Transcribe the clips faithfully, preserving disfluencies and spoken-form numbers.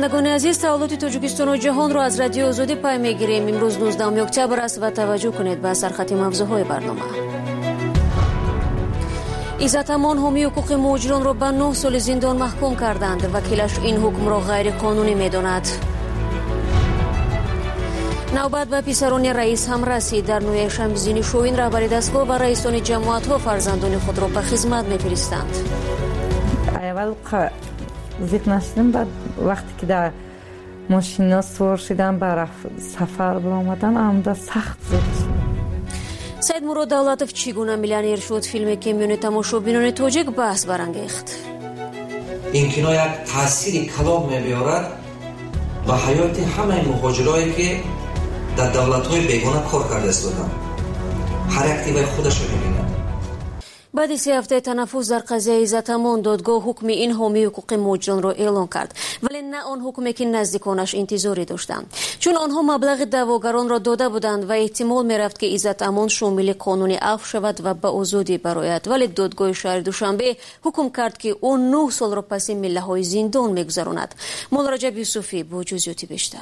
شنوندگان عزیز، تحولات تاجیکستان و جهان را از رادیو آزادی پای میگیریم. امروز نوزدهم اکتبر است و توجه کنید به سرخط موضوعهای برنامه. عزت امان حامی حقوق مهاجران را به نه سال زندان محکوم کردند. وکیلش این حکم را غیر قانونی می‌داند. نوبت به پسران رئیس هم رسید. در نویه شمزینی شوین رهبر دستگاه و رئیسان جماعت‌ها فرزندان خود را به خدمت می‌فرستند. اول زیق نشدم، بعد وقتی که در ماشینا سوار شدم برای سفر برآمدن آمده سخت زیق شدم. سید مراد دولتوف چگونه میلیونر شد؟ فیلمی که میون تماشابینان تاجیک بحث برانگیخت. این کینو یک تاثیر کلان می‌بیارد و حیات همه مهاجرایی که در دولت‌های بیگانه کار کرده هستند. هر اکتیو خودش رو می‌بیند. بعد سه هفته تنفس در قضیه عزت امان، دادگاه حکم این حامی حقوق مهاجران را اعلام کرد، ولی نه آن حکمی که نزدیکانش انتظاری داشتند، چون آنها مبلغ دعواگران را داده بودند و احتمال می‌رفت که عزت امان شامل قانون عفو شود و به آزادی برآید. ولی دادگاه شهر دوشنبه حکم کرد که او نه سال را پس میله‌های زندان می‌گذراند. مولا رجب یوسفی با جزئیات بیشتر.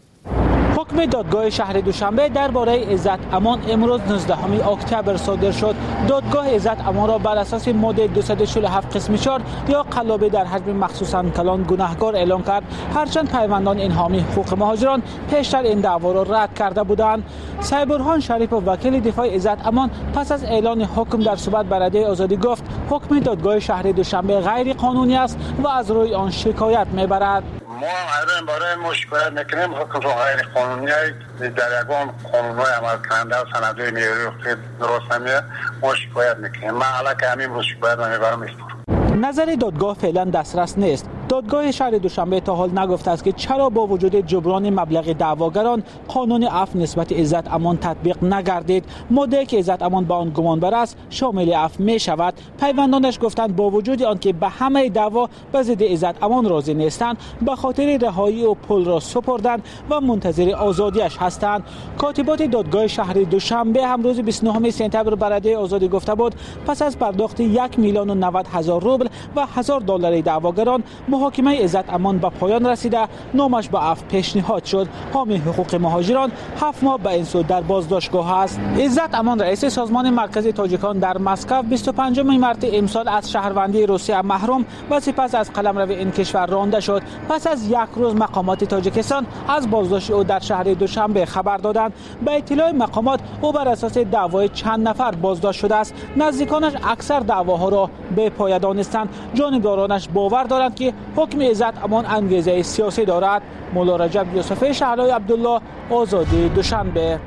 حکم دادگاه شهر دوشنبه درباره عزت امان امروز نوزدهم اکتبر صادر شد. دادگاه عزت امان را بر اساس ماده دویست و چهل و هفت قسم چهار یا قلابه در حجم مخصوصاً کلان گناهکار اعلام کرد، هرچند پیوندان این حامی حقوق مهاجران پیشتر این دعوا را رد کرده بودند. سید برهان شریف و وکیل دفاع عزت امان پس از اعلان حکم در صحبت با رادیو آزادی گفت حکم دادگاه شهر دوشنبه غیر قانونی است و از روی آن شکایت میبرد. ما الان برای ما شکایت میکنیم حکم غیر قانونی در یگان قانون‌های عمل کننده و سندهای معیاری درست نمیه، ما شکایت میکنیم. من علاقه همین روز شکایت نمیبرم. نظر دادگاه فعلا دسترس نیست. دادگاه شهر دوشنبه تا حال نگفته است که چرا با وجود جبران مبلغ دعواگران قانون عفو نسبت عزت امان تطبیق نگردید. ماده که عزت امان با آن گمانبر است شامل عفو می شود. پیوندانش گفتند با وجود آنکه به همه دعوا به ضد عزت امان راضی نیستند، به خاطر رهایی و پول را سپردند و منتظر آزادیش هستند. کاتبات دادگاه شهر دوشنبه هم روز بیست و نه سپتامبر برای آزادی گفته بود پس از پرداخت یک میلیون و نود هزار روبل و هزار دلار دعواگران محاکمه عزت امان به پایان رسیده، نامش به عفو پیشنهاد شد. حامی حقوق مهاجران هفت ماه به این سو در بازداشتگاه است. عزت امان رئیس سازمان مرکزی تاجیکان در مسکو بیست و پنجم مارس امسال از شهروندی روسیه محروم و سپس از قلمرو این کشور رانده شد. پس از یک روز مقامات تاجیکستان از بازداشت او در شهر دوشنبه خبر دادند. به اطلاع مقامات او بر اساس دعوای چند نفر بازداشت شده است. نزدیکانش اکثر دعواها را به پایه دانستند. جانبدارانش باور دارند که حکم عزت امان انگیزه سیاسی دارد. مولا رجب یوسفی، شهلای عبدالله، آزادی دوشنبه.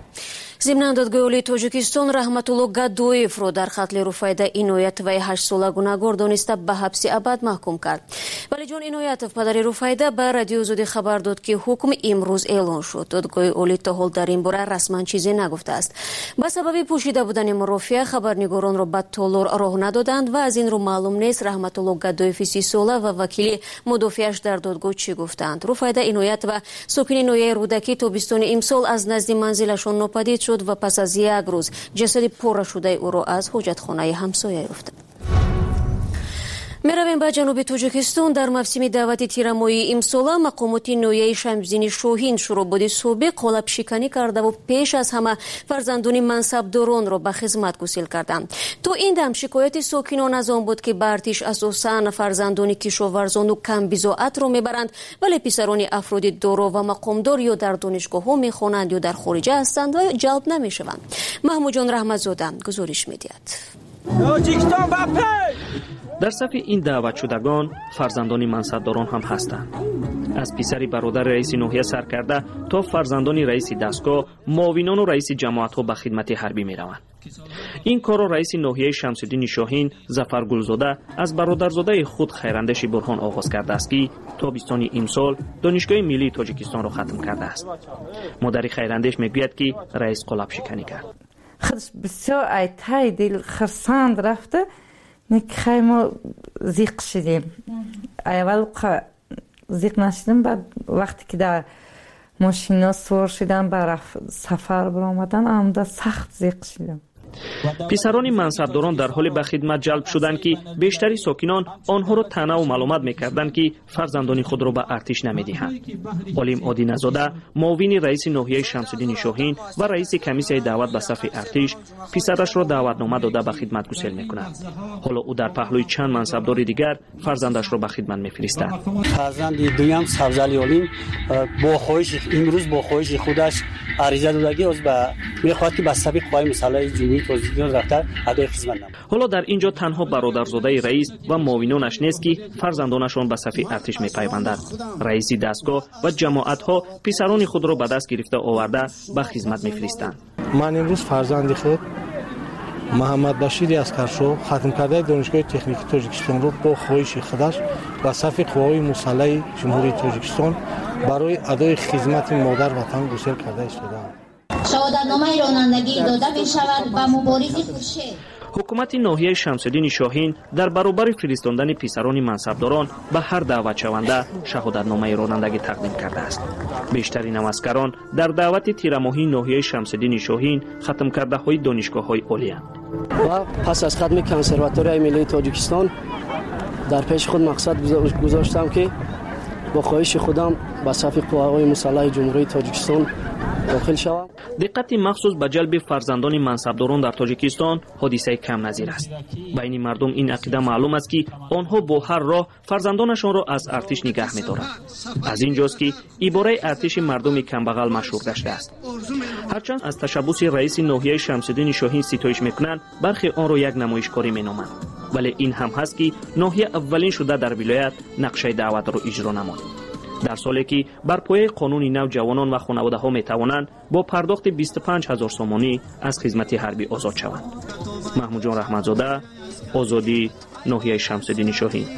ضمن دادگاه عالی تاجیکستان رحمتالله گدویف را در قتل رفیده اینایت و هشت ساله گناهکار دانسته به حبس ابد محکوم کرد. ولی جان اینایتوف پدر رفیده به رادیو آزادی خبر داد که حکم امروز اعلان شد. دادگاه عالی تا حال در این باره رسما چیزی نگفته است. به سبب پوشیده بودن مرافعه خبرنگاران را به تالار راه ندادند و از این رو معلوم نیست رحمتالله گدویف سی ساله و وکیل مدافعش در دادگاه چی گفتند. رفیده اینایت و ساکن نویه رودکی تابستان امسال از نزد منزلشان ناپدید شد و پس از یک روز جسد پاره شده او را از حاجتخانه همسایه یافتند. میرویم به جنوب تاجیکستان. در موسم دعوت تیرمایی امسال مقامات نویه شمزینی شوهین شروع بودی صوبه قالب شکنی کرده و پیش از همه فرزندان منصبداران را به خدمت گسیل کردند. تو این دم شکایت ساکنان از آن بود که به ارتش اساساً فرزندان کشاورزان و کم بضاعت را میبرند، ولی پسران افراد دارا و مقامدار یا در دانشگاه ها میخوانند یا در خارج هستند و جلب نمیشوند. محمود جان رحمتزاده گزارش میدهد. در صف این دعوت شدگان فرزندان منصبداران هم هستند. از پسری برادر رئیس ناحیه سرکرده تا فرزندان رئیس دستگاه، معاونان و رئیس جماعت ها به خدمت حربی می روند. این کار را رئیس ناحیه شمس‌الدین شاهین ظفر گلزاده از برادرزاده خود خیراندیش برهان آغاز کرده است که تابستان امسال دانشگاه ملی تاجیکستان را ختم کرده است. مادر خیراندیش میگوید که رئیس قالب شکنی کرد. خودش بسیار ایتای دل خرسند رفته، نکخای ما زیق شدیم. اول زیق نشدیم، بعد وقتی که در ماشینا سوار شدم برای سفر برآمدن آمده سخت زیق شدم. писарони мансабдорон дар ҳоле ба хидмат ҷалб шуданд ки бештари сокинон онҳоро таънаву маълумат мекарданд ки фарзандони худро ба артиш намедиҳанд. олим одиназода, муовини раиси ноҳияи Шамсуддини Шоҳин ва раиси комиссияи даъват ба сафи артиш писарашро даъватнома дода ба хидмат гусел мекунад. ҳоло ӯ дар паҳлӯи чанд мансабдори дигар фарзандашро ба хидмат мефиристад. фарзанди дуюм Савзали олим бо хоҳиши имрӯз бо хоҳиши худаш ариза додаги оз ба мехоҳад ки ба сафи қувваи мусаллаҳи ҷумҳурии Тоҷикистон рафта адои хизмат намояд. ҳоло дар ин ҷо танҳо бародарзодаи раис ва муовинонаш нест ки фарзандонашон ба сафи артиш мепайванданд. раиси дастгоҳ ва ҷамоатҳо писарони худро ба даст гирифта оварда ба хизмат мефиристанд. ман имрӯз фарзанди худ Муҳаммадбашири Аскаршоҳ хатмкардаи донишгоҳи техникии Тоҷикистонро бо хоҳиши худаш ба сафи қувваҳои мусаллаҳи ҷумҳурии Тоҷикистон барои адои хизмати модар ватан гусел карда истодаам. шаҳодатномаи ронандагӣ дода мешавад ба муборизи Хуршед. ҳукумати ноҳияи Шамсуддини Шоҳин дар баробари фиристондани писарони мансабдорон ба ҳар даъватшаванда шаҳодатномаи ронандагӣ тақдим кардааст. бештари наваскарон дар даъвати тирамоҳии ноҳияи Шамсуддини Шоҳин хатмкардаҳои донишгоҳҳои олиянд. ва пас аз хатми консерваторияи миллии Тоҷикистон дар пеши худ мақсад гузоштам ки бо хоҳиши худам ба сафи қувваҳои мусаллаҳи ҷумҳурии Тоҷикистон дохил шавам. диққати махсус ба ҷалби фарзандони мансабдорон дар Тоҷикистон ҳодисаи камназир аст. байни мардум ин ақида маълум аст ки онҳо бо ҳар роҳ фарзандонашонро аз артиш нигаҳ медоранд. аз ин ҷост ки ибораи артиши мардуми камбағал машҳур гаштааст. ҳарчанд аз ташаббуси раиси ноҳияи Шамсуддини Шоҳин ситоиш мекунанд, бархе онро як намоишкорӣ меноманд. вале ин ҳам ҳаст ки ноҳия аввалин шуда дар вилоят нақшаи даъватро иҷро намуд. дар соле ки бар пояи қонуни нав ҷавонон ва хонаводаҳо метавонанд бо пардохти бисту панҷ ҳазор сомонӣ аз хизмати ҳарбӣ озод шаванд. маҳмудҷон раҳматзода, озодӣ, ноҳияи Шамсуддини Шоҳин.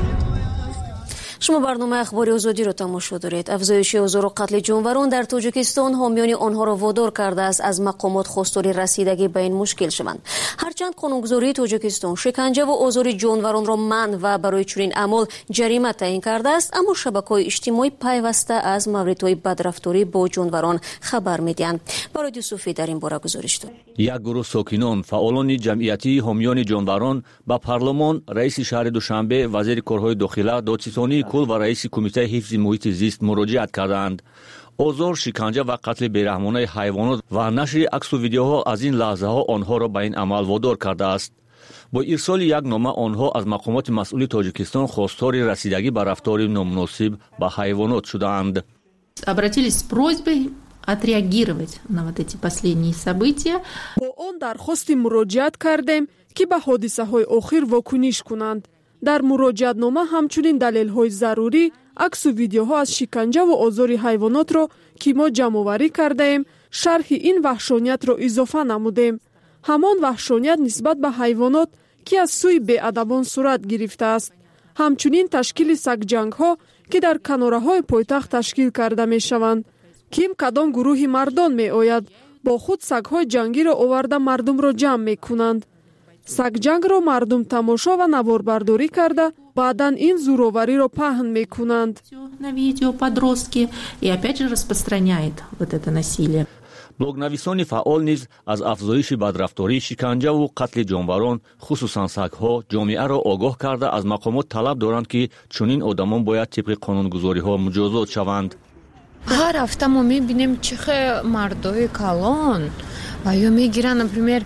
шумо барномаи ахбори озодиро тамошо доред. афзоиши озору қатли ҷонварон дар Тоҷикистон ҳомиёни онҳоро водор кардааст аз мақомот хостори расидагӣ ба ин мушкил шаванд. ҳарчанд қонунгузории Тоҷикистон шиканҷаву озори ҷонваронро манъ ва барои чунин аъмол ҷарима таъин кардааст, аммо шабакаҳои иҷтимоӣ пайваста аз мавридҳои бадрафторӣ бо ҷонварон хабар медиҳанд. барои Юсуфӣ дар ин бора гузориш дорад. як гурӯҳ сокинон, фаъолони ҷамъиятии ҳомиёни ҷонварон ба парлумон, раиси шаҳри Душанбе, вазири корҳои дохила, додситонии кул ва раиси кумитаи ҳифзи муҳити зист муроҷиат карданд. озор, шиканҷа ва қатли бераҳмонаи ҳайвонот ва нашри аксу видеоҳо аз ин лаҳзаҳо онҳоро ба ин амал водор кардааст. бо ирсоли як нома онҳо аз мақомоти масъули Тоҷикистон хостори расидагӣ ба рафтори номуносиб ба ҳайвонот шудаанд. Обратились с просьбой отреагировать на вот эти последние события. бо он дархости муроҷиат кардем ки ба ҳодисаҳои охир вокуниш кунанд. дар муроҷиатнома ҳамчунин далелҳои зарурӣ, аксу видеоҳо аз шиканҷаву озори ҳайвонотро ки мо ҷамъоварӣ кардаем, шарҳи ин ваҳшониятро изофа намудем. ҳамон ваҳшоният нисбат ба ҳайвонот ки аз сӯи беадабон сурат гирифтааст. ҳамчунин ташкили сагҷангҳо ки дар канораҳои пойтахт ташкил карда мешаванд. ким кадом гурӯҳи мардон меояд, бо худ сагҳои ҷангиро оварда мардумро ҷамъ мекунанд. сагҷангро мардум тамошо ва наворбардорӣ карда, баъдан ин зӯровариро паҳн мекунанд. На видео подростки и опять же распространяет вот это насилие. блогнависони фаъол низ аз афзоиши бадрафторӣ, шиканҷаву қатли ҷонварон, хусусан сагҳо, ҷомеаро огоҳ карда аз мақомот талаб доранд ки чунин одамон бояд тибқи қонунгузориҳо муҷозот шаванд. ҳар ҳафта мо мебинем чихе мардои калон ва ё мегиранд, например,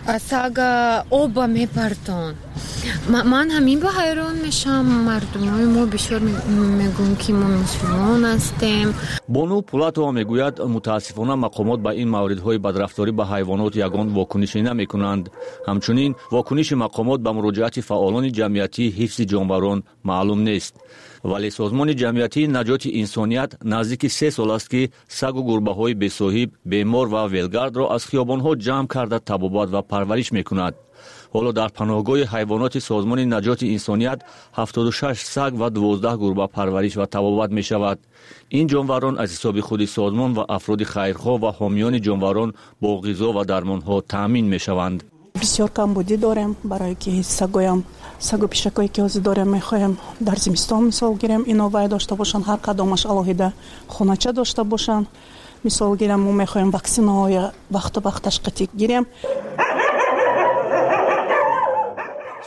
сага оба мепартон. ман ҳамин ба ҳайрон мешам. мардумои мо бисёр мегӯям ки мо мусулмон ҳастем. бону Пулатова мегӯяд, мутаассифона мақомот ба ин мавридҳои бадрафторӣ ба ҳайвонот ягон вокунишӣ намекунанд. ҳамчунин вокуниши мақомот ба муроҷиати фаъолони ҷамъиятии ҳифзи ҷонварон маълум нест. вале созмони ҷамъиятии наҷоти инсоният наздики се сол аст ки сагу гурбаҳои бесоҳиб, бемор ва велгардро аз хиёбонҳо ҷамъ карда табобат ва парвариш мекунад. ҳоло дар паноҳгоҳи ҳайвоноти созмони наҷоти инсоният ҳафтоду шаш саг ва дувоздаҳ гурба парвариш ва табобат мешавад. ин ҷонварон аз ҳисоби худи созмон ва афроди хайрхоҳ ва ҳомиёни ҷонварон бо ғизо ва дармонҳо таъмин мешаванд. бисёр камбудӣ дорем, барое ки сагоям сагу пишакое ки ҳозир дорем мехоҳем дар зимистон мисол гирем ино вай дошта бошанд, ҳар кадомаш алоҳида хонача дошта бошанд. мисол гирем мо мехоҳем ваксинаҳои вақту вақт ташқитӣ гирем.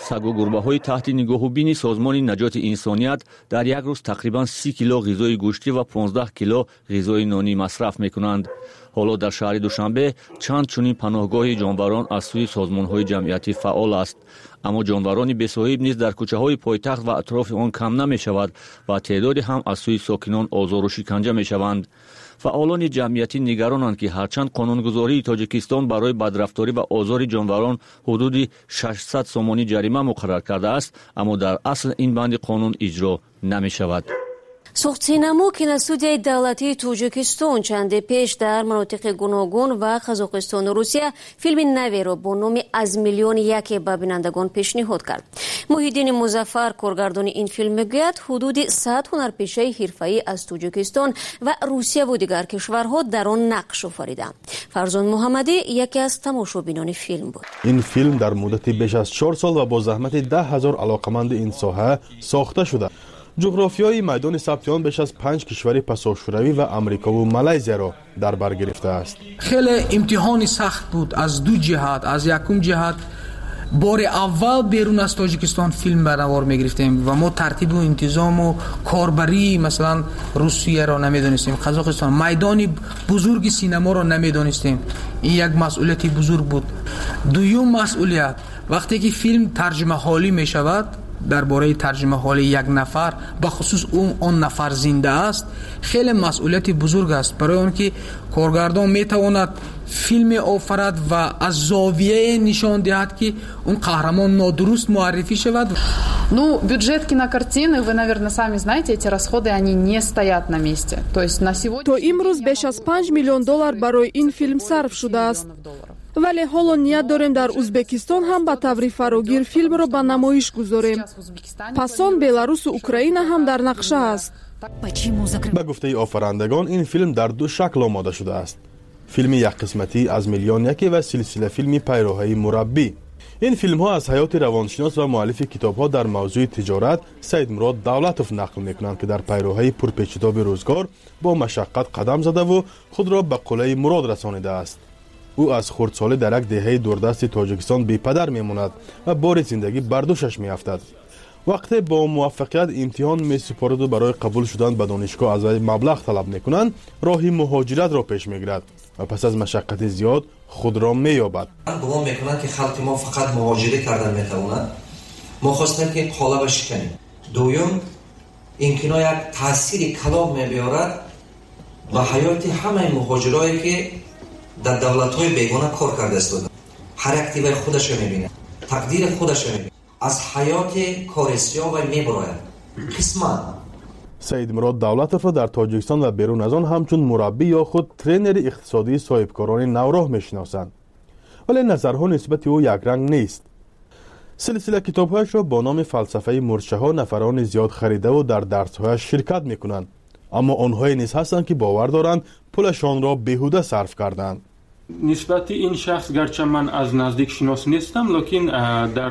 сагу гурбаҳои таҳти нигоҳубини созмони наҷоти инсоният дар як рӯз тақрибан си кило ғизои гӯшти ва понздаҳ кило ғизои нонӣ масраф мекунанд. ҳоло дар шаҳри душанбе чанд чунин паноҳгоҳи ҷонварон аз сӯи созмонҳои ҷамъиятӣ фаъол аст. аммо ҷонварони бесоҳиб низ дар кӯчаҳои пойтахт ва атрофи он кам намешавад ва теъдоде ҳам аз сӯи сокинон озору шиканҷа мешаванд. фаъолони ҷамъиятӣ нигаронанд, ки ҳарчанд қонунгузории Тоҷикистон барои бадрафторӣ ва озори ҷонварон ҳудуди шашсад сомонӣ ҷарима муқаррар кардааст, аммо дар асл ин банди қонун иҷро намешавад. сухтсинамо киностудияи давлатии Тоҷикистон чанде пеш дар манотиқи гуногун ва Қазоқистону Русия филми наверо бо номи «Аз миллиони яке» ба бинандагон пешниҳод кард. Муҳиддини Музаффар, коргардони ин филм, мегӯяд ҳудуди сад ҳунарпешаи ҳирфаӣ аз Тоҷикистон ва Русияву дигар кишварҳо дар он нақш офариданд. Фарзон Муҳаммадӣ яке аз тамошобинони филм буд. ин филм дар муддати беш аз чор сол ва бо заҳмати даҳ ҳазор алоқаманди ин соҳа сохта шуда. ҷуғрофияи майдони сабти он беш аз панҷ кишвари пасошӯравӣ ва Амрикову Малайзияро дар бар гирифтааст. хеле имтиҳони сахт буд аз ду ҷиҳат. Аз якум ҷиҳат бори аввал берун аз Тоҷикистон филм ба навор мегирифтем ва мо тартибу интизому корбарии масалан Русияро намедонистем, Қазоқистон, майдони бузурги синаморо намедонистем. ин як масъулияти бузург буд. дуюм масъулият, вақте ки филм тарҷимаҳолӣ мешавад, дар бораи тарҷимаҳоли як нафар, ба хусус он нафар зинда аст, хеле масъулияти бузург аст, барои он ки коргардон метавонад филме офарад ва аз зовияе нишон диҳад ки он қаҳрамон нодуруст муаррифӣ шавад. Ну, бюджет кинокартины, вы, наверное, сами знаете, эти расходы, они не стоят на месте. То есть на сегодня... То имрӯз беш аз панҷ миллион доллар барои ин филм сарф шудааст. вале ҳоло ният дорем дар Узбекистон ҳам ба таври фарогир филмро ба намоиш гузорем. Пас он Беларусу Украина ҳам дар нақша аст. ба гуфтаи офарандагон ин филм дар ду шакл омода шудааст. филми якқисматӣ аз миллион яке ва силсила филми пайроҳаи мураббӣ. ин филмҳо аз ҳаёти равоншинос ва муаллифи китобҳо дар мавзӯи тиҷорат Саидмурод Давлатов нақл мекунанд, ки дар пайроҳаи пурпечитоби рӯзгор бо машаққат қадам задаву худро ба қулаи мурод расонидааст. ӯ аз хурдсолӣ дар як деҳаи дурдасти Тоҷикистон бепадар мемонад ва бори зиндагӣ бар дӯшаш меафтад. вақте бо муваффақият имтиҳон месупораду барои қабул шудан ба донишгоҳ аз вай маблағ талаб мекунанд, роҳи муҳоҷиратро пеш мегирад ва пас аз машаққати зиёд худро меёбад. гумон мекунанд ки халқи мо фақат муҳоҷирӣ кардан метавонад. мо хостем ки қолаба шиканем. дуюм, ин кино як таъсири калон мебиёрад ба ҳаёти ҳамаи муҳоҷирое ки дар давлатҳои бегона кор карда истоданд. ҳар активаи худашро мебинад, тақдири худашро мебинад. аз ҳаёти корисиё вай мебарояд. қисман Саидмурод Давлатовро дар Тоҷикистон ва берун аз он ҳамчун мураббӣ ё худ тренери иқтисодии соҳибкорони навроҳ мешиносанд. вале назарҳо нисбати ӯ якранг нест. силсила китобҳояшро бо номи фалсафаи мурчаҳо нафарони зиёд харидаву дар дарсҳояш ширкат мекунанд. аммо онҳое низ ҳастанд ки бовар доранд пулашонро беҳуда сарф карданд. нисбати ин шахс гарча ман аз наздик шинос нестам, лекин дар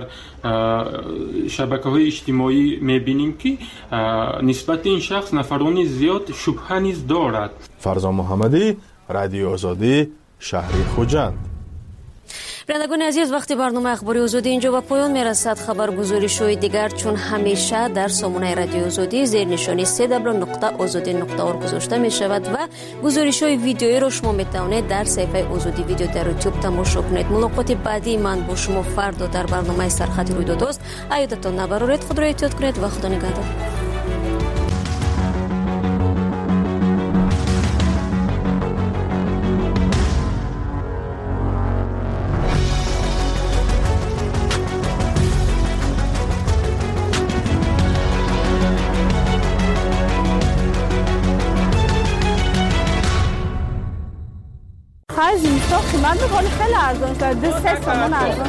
шабакаҳои иҷтимоӣ мебинем ки нисбати ин шахс нафарони зиёд шубҳа низ дорад. Фарзон Муҳаммадӣ, Радиои Озодӣ, шаҳри Хуҷанд. бинандагони азиз, вақти барнома ахбори озодӣ инҷо ба поён мерасад. хабаргузоришҳои дигар чун ҳамеша дар сомонаи Радиои Озодӣ зернишони се дабл ю нуқта озодӣ нуқта орг гузошта мешавад ва гузоришҳои видеоиро шумо метавонед дар саҳифаи Озодӣ видео дар YouTube тамошо кунед. мулоқоти баъдии ман бо шумо фардо дар барномаи Сархати рӯйдодост. аёдатон набароред, худро эҳтиёт кунед ва худо нигаҳдор. من به حال خیلی ارزان شد. سه تومان ارزان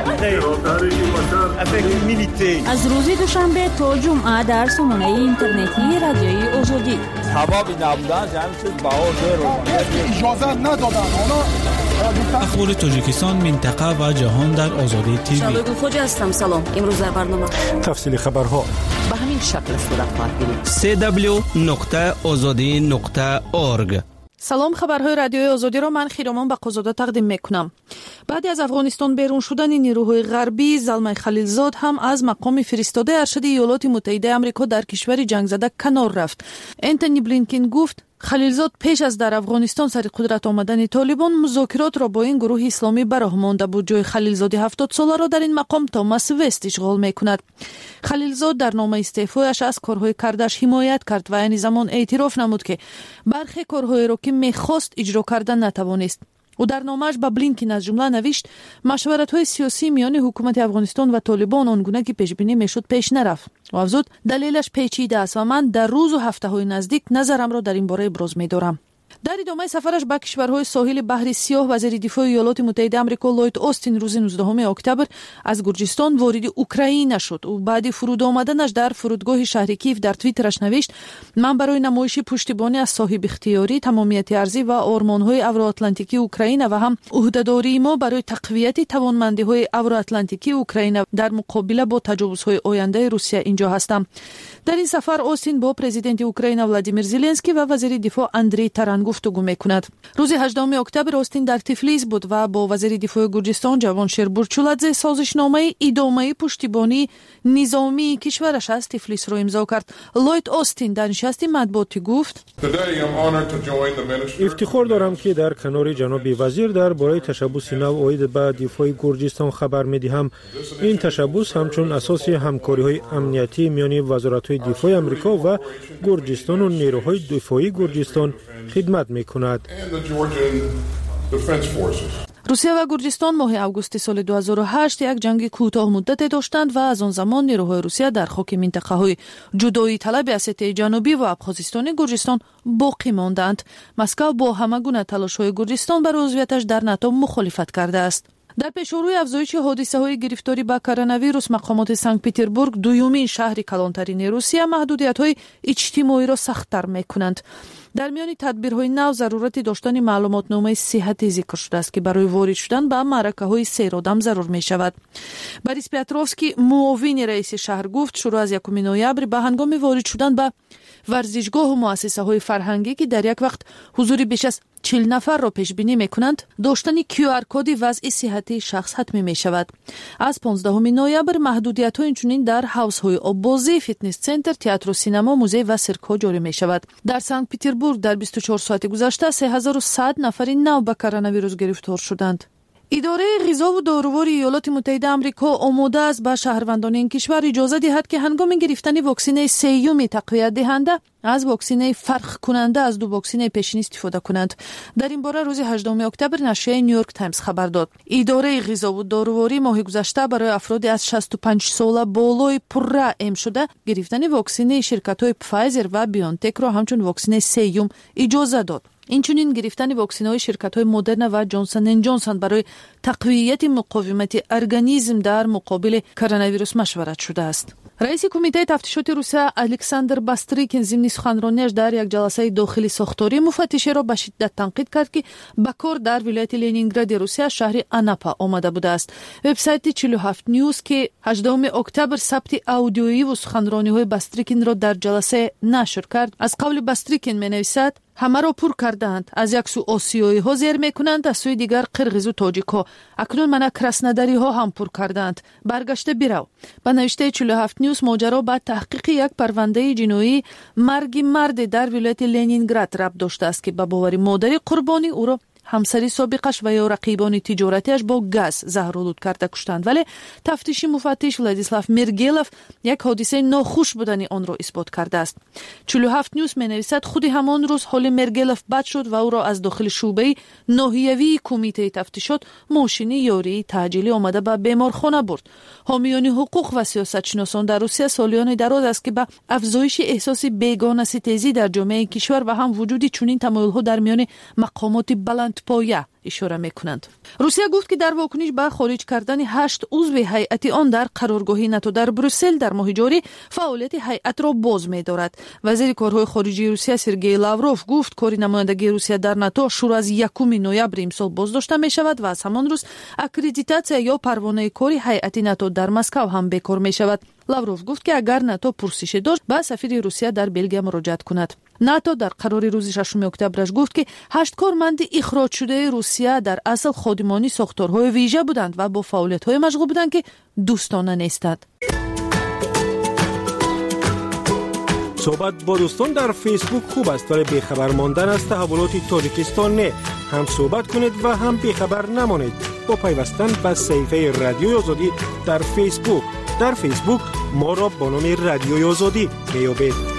شد. از روز دوشنبه تا جمعه در سامانه اینترنتی رادیوی آزادی. حبابی نبودن جمعی چیز باور رو اجازه ندادن. اخبار تاجیکستان، منطقه و جهان در آزادی تیوی. شباب خوش هستم. سلام. امروز در برنامه تفصیل خبرها به همین شکل صورت خواهد گرفت. سه دبلیو نقطه آزادی نقطه اورگ салом, хабарҳои радиои озодиро ман хиромон бақозода тақдим мекунам. баъди аз афғонистон берун шудани нирӯҳои ғарбӣ, Залмай Халилзод ҳам аз мақоми фиристодаи аршади Иёлоти Муттаҳидаи Амрико дар кишвари ҷангзада канор рафт. Энтони Блинкен гуфт, Халилзод пеш аз дар Афғонистон сари қудрат омадани Толибон музокиротро бо ин гурӯҳи исломӣ ба роҳ монда буд. ҷои Халилзоди ҳафтодсоларо дар ин мақом Томас Вест ишғол мекунад. Халилзод дар номаи истеъфояш аз корҳои кардаш ҳимоят кард ва айни замон эътироф намуд ки бархе корҳоеро ки мехост иҷро карда натавонист. ӯ дар номааш ба Блинкен аз ҷумла навишт, машваратҳои сиёсӣ миёни ҳукумати Афғонистон ва Толибон он гуна ки пешбинӣ мешуд пеш нарафт. ӯ афзуд, далелаш печида аст ва ман дар рӯзу ҳафтаҳои наздик назарамро дар ин бора иброз медорам. дар идомаи сафараш ба кишварҳои соҳили баҳри сиёҳ, вазири дифои Иёлоти Муттаҳидаи Амрико Ллойд Остин рӯзи нуздаҳуми октябр аз Гурҷистон вориди Украина шуд. ӯ баъди фуруд омаданаш дар фурудгоҳи шаҳри Киев дар твиттераш навишт, ман барои намоиши пуштибонӣ аз соҳибихтиёрӣ, тамомияти арзӣ ва ормонҳои авроатлантикии Украина ва ҳам ӯҳдадории мо барои тақвияти тавонмандиҳои авроатлантикии Украина дар муқобила бо таҷовузҳои ояндаи Русия инҷо ҳастам. дар ин сафар Остин бо президенти Украина Владимир Зеленский ва вазири дифоъ Андрей Таран гуфтугӯ мекунад. рӯзи ҳаждаҳуми октябр Остин дар Тифлис буд ва бо вазири дифоъи Гурҷистон Ҷавоншер Бурчуладзе созишномаи идомаи пуштибонии низомии кишвараш аз Тифлисро имзо кард. Ллойд Остин дар нишасти матбуотӣ гуфт: ифтихор дорам ки дар канори ҷаноби вазир дар бораи ташаббуси нав оид ба дифоъи Гурҷистон хабар медиҳам. ин ташаббус ҳамчун асоси ҳамкориҳои амниятӣ миёни вазоратҳои дифоъи Амрико ва Гурҷистону нерӯҳои дифоъии Гурҷистон хидмат мекунад. русия ва Гурҷистон моҳи августи соли ду ҳазору ҳашт як ҷанги кӯтоҳмуддате доштанд ва аз он замон нерӯҳои русия дар хоки минтақаҳои ҷудоии талаби Осетияи ҷанубӣ ва Абхозистони Гурҷистон боқӣ мондаанд. Москав бо ҳамагуна талошҳои Гурҷистон барои узвияташ дар НАТО мухолифат кардааст. дар пешорӯи афзоиши ҳодисаҳои гирифторӣ ба коронавирус, мақомоти Санкт-Петербург, дуюмин шаҳри калонтарини Русия, маҳдудиятҳои иҷтимоиро сахттар мекунанд. дар миёни тадбирҳои нав зарурати доштани маълумотномаи сиҳатӣ зикр шудааст ки барои ворид шудан ба маъракаҳои серодам зарур мешавад. Борис Петровский, муовини раиси шаҳр, гуфт, шурӯъ аз якуми ноябр ба ҳангоми ворид шудан ба варзишгоҳу муассисаҳои фарҳангӣ ки дар як вақт ҳузури беш аз чил нафарро пешбинӣ мекунанд, доштани кью ар коди вазъи сиҳатии шахс ҳатмӣ мешавад. аз понздаҳуми ноябр маҳдудиятҳо инчунин дар ҳавзҳои оббозӣ, фитнес-центр, театру синамо, музей ва сиркҳо ҷорӣ мешавад. дар Санкт-Петербург дар бисту чор соати гузашта се ҳазору сад нафари нав ба коронавирус гирифтор шуданд. идораи ғизову дорувори Иёлоти Муттаҳидаи Амрико омода аст ба шаҳрвандони ин кишвар иҷоза диҳад ки ҳангоми гирифтани воксинаи сеюми тақвиятдиҳанда аз воксинаи фарқкунанда аз ду воксинаи пешин истифода кунанд. дар ин бора рӯзи ҳаждаҳуми октябр нашрияи Нью-Йорк Таймс хабар дод. идораи ғизову дорувори моҳи гузашта барои афроди аз шасту панҷ сола болои пурра эм шуда гирифтани воксинаи ширкатҳои Pfizer ва BioNTechро ҳамчун воксинаи сеюм иҷоза дод. инчунин гирифтани воксинаҳои ширкатҳои Модерна ва Джонсон энд Джонсон барои тақвияти муқовимати организм дар муқобили коронавирус машварат шудааст. раиси кумитаи тафтишоти Русия Александр Бастрикин зимни суханронияш дар як ҷаласаи дохили сохторӣ муфаттишеро ба шиддат танқид кард ки ба кор дар вилояти Ленингради Русия шаҳри Анапа омада будааст. вебсайти чилу ҳафт ньюс ки ҳаждаҳуми октябр сабти аудиоиву суханрониҳои Бастрикинро дар ҷаласе нашр кард, аз қавли Бастрикин менависад: ҳамаро пур кардаанд. аз як су осиёиҳо зер мекунанд, аз сӯи дигар қирғизу тоҷикҳо. акнун мана краснодариҳо ҳам пур кардаанд. баргашта бирав. ба навиштаи чилу ҳафт ньюс моҷаро ба таҳқиқи як парвандаи ҷиноӣ марги марде дар вилояти Ленинград рабт доштааст ки ба бовари модари қурбонӣ ӯро ҳамсари собиқаш ва ё рақибони тиҷоратиаш бо газ заҳролуд карда куштанд. вале тафтиши муфаттиш Владислав Мергелов як ҳодисаи нохуш будани онро исбот кардааст. чилу ҳафт ньюс менависад, худи ҳамон рӯз ҳоли Мергелов бад шуд ва ӯро аз дохили шуъбаи ноҳиявии кумитаи тафтишот мошини ёрии таъҷилӣ омада ба беморхона бурд. ҳомиёни ҳуқуқ ва сиёсатшиносон дар Русия солиёни дароз аст ки ба афзоиши эҳсоси бегонаситезӣ дар ҷомеаи кишвар ва ҳам вуҷуди чунин тамоилҳо дар миёни мақомоти баланд поя اشاره میکنند. روسیه گفت که در واکنش به خارج کردن هشت عضو هیئت آن در قرارگاه ناتو در بروسل در ماه جاری فعالیت هیئت را باز می‌دارد. وزیر کارهای خارجه روسیه سرگئی لاوروف گفت کاری نمایندگی روسیه در ناتو شروع از یکم نوامبر امسال بازداشته می‌شود و از همان روز اکریدیتاسیا یا پروانه کاری هیئت ناتو در مسکو هم بیکار می‌شود. لاوروف گفت که اگر ناتو پرسش داشت به سفیر روسیه در بلژیم مراجعه کند. ناتو در قرار روز ششم اکتبرش گفت که هشت کارمند اخراج شده روسیه در اصل خادمانی ساختارهای ویژه بودند و با فعالیت‌های مشغول بودند که دوستانه نیستند. صحبت با دوستان در فیسبوک خوب است ولی بیخبر ماندن از تحولات تاجیکستان نه. هم صحبت کنید و هم بیخبر نمانید با پیوستن به صفحه رادیوی آزادی در فیسبوک. در فیسبوک ما را با نام رادیوی آزادی میابید.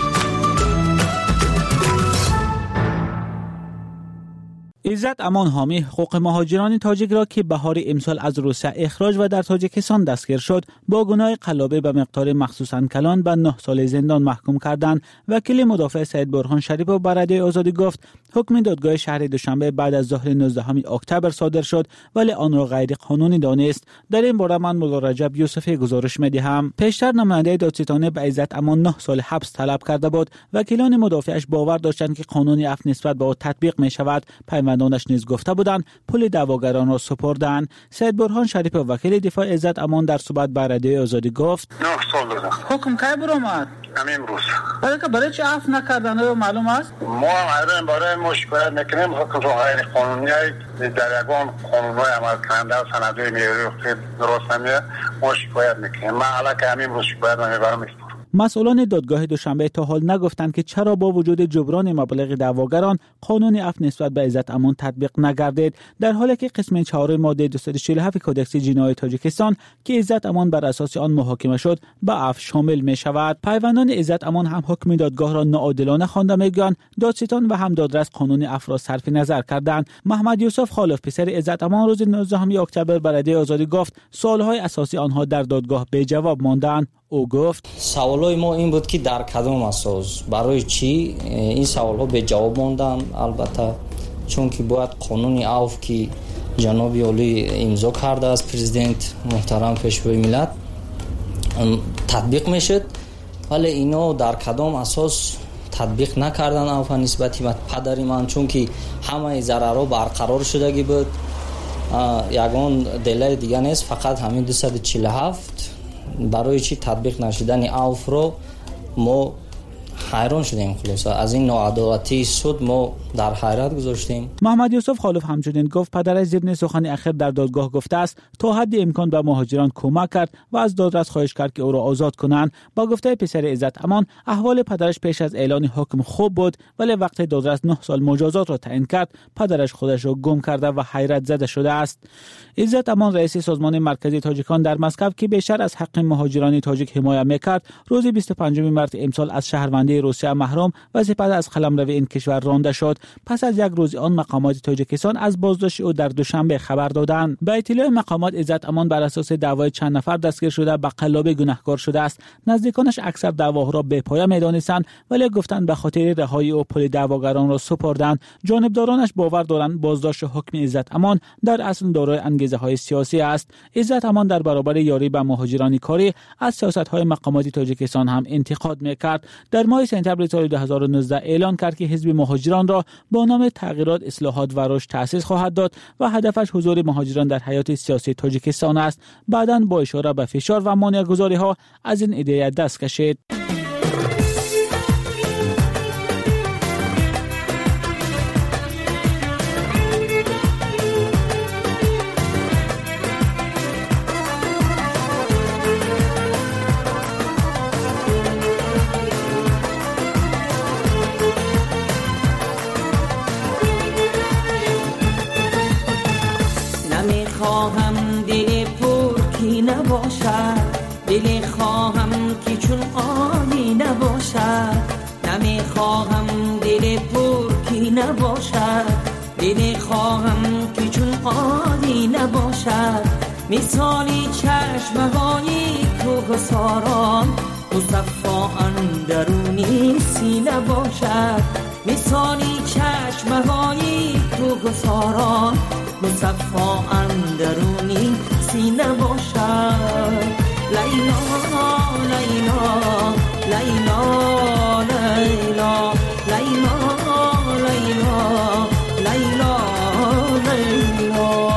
عزت امان حامی حقوق مهاجران تاجیک را که بهار امسال از روسیه اخراج و در تاجیکستان دستگیر شد با گناه قلابه به مقدار مخصوصاً کلان به نه سال زندان محکوم کردند. وکیل مدافع سید برهان شریپوف بر رادیو آزادی گفت حکم دادگاه شهر دوشنبه بعد از ظهر نوزدهم اکتبر صادر شد ولی آن را غیر قانونی دانست. در این باره من مولا رجب یوسفی گزارش می‌دهم. پیشتر نماینده دادستانی به عزت امان نه سال حبس طلب کرده بود. وکیلان مدافعش باور داشتند که قانون عفو نسبت به او تطبیق می‌شود. پیوندانش نیز گفته بودند پول دعواگران را سپردند. سید برهان شریپوف وکیل دفاع عزت امان در صحبت با رادیو آزادی گفت نه سال دادم. حکم کی برآمد؟ همین امروز. برای که برای چه عفو نکردن معلوم است؟ ما هم برای ما شکایت میکنیم حکم را غیر قانونی در یگان قانون‌های عمل کننده و سندهای معیاری درست نمیه ما شکایت میکنیم. من علاقه همین امروز شکایت میبرم. مسئولان دادگاه دوشنبه تا حال نگفتند که چرا با وجود جبران مبلغ دعواگران قانون عفو نسبت به عزت امان تطبیق نگردید، در حالی که قسم چهار ماده دویست و چهل و هفت کدکس جنایی تاجیکستان که عزت امان بر اساس آن محاکمه شد به عفو شامل می شود. پیوندان عزت امان هم حکم دادگاه را ناعادلانه خوانده میگویند دادستان و هم دادرس قانون عفو را صرف نظر کردند. محمد یوسف خالف پسر عزت امان روز نوزدهم اکتبر بر رادیو آزادی گفت سوالهای اساسی آنها در دادگاه بی جواب ماندند. او گفت سوالای ما این بود که در کدام اساس برای چی این سوالها به جواب ماندن. البته چون که باید قانون عفو که جناب عالی امضا کرده از پرزیدنت محترم پیشوای ملت تطبیق میشد ولی اینا در کدام اساس تطبیق نکردن عفو نسبتی به پدری من چون که همه ضررها برقرار شدگی بود. یگان دلیل دیگه نیست فقط همین دویست و چهل و هفت برای چی تطبیق نشدن عفو رو ما حیران شدیم. خلاصه از این ناعدالتی سود ما در حیرت گذاشتیم. محمد یوسف خالف همچنین گفت پدرش ضمن سخن اخیر در دادگاه گفته است تا حد امکان به مهاجران کمک کرد و از دادرس خواهش کرد که او را آزاد کنند. با گفته پسر عزت امان احوال پدرش پیش از اعلان حکم خوب بود ولی وقت دادرس نه سال مجازات را تعیین کرد پدرش خودش را گم کرده و حیرت زده شده است. عزت امان رئیس سازمان مرکزی تاجیکان در مسکو که بیشتر از حق مهاجران تاجیک حمایت میکرد روز بیست و پنجم مارس امسال از شهروندی روسیه محروم و سپس از قلمرو این کشور رانده شد. پس از یک روز آن مقامات تاجیکستان از بازداشت او در دوشنبه خبر دادند. به اطلاع مقامات عزت امان بر اساس دعوای چند نفر دستگیر شده به قلابه گناهکار شده است. نزدیکانش اکثر دعواها را بی پایه می‌دانستند ولی گفتند به خاطر رهایی او پول دعواگران را سپردند. جانبدارانش باور دارند بازداشت حکم عزت امان در اصل دارای انگیزه‌های سیاسی است. عزت امان در برابر یاری به مهاجران کاری از سیاست‌های مقامات تاجیکستان هم انتقاد می‌کرد. در ماه سپتامبر سال دو هزار و نوزده اعلان کرد که حزب مهاجران را با نام تغییرات اصلاحات و رشد تأسیس خواهد داد و هدفش حضور مهاجران در حیات سیاسی تاجیکستان است. بعداً با اشاره به فشار و مانع‌گذاری‌ها از این ایده دست کشید. دلی خواهم که چون آبی نباشد نمیخواهم دل پر کی نباشد دلی خواهم که چون آبی نباشد مثالی چشم‌های کوهساران مصفا اندرونی سینه باشد مثالی چشم‌های کوهساران و صفا اندرونی سینه باشد. لیلا لیلا لیلا لیلا لیلا لیلا لیلا لیلا.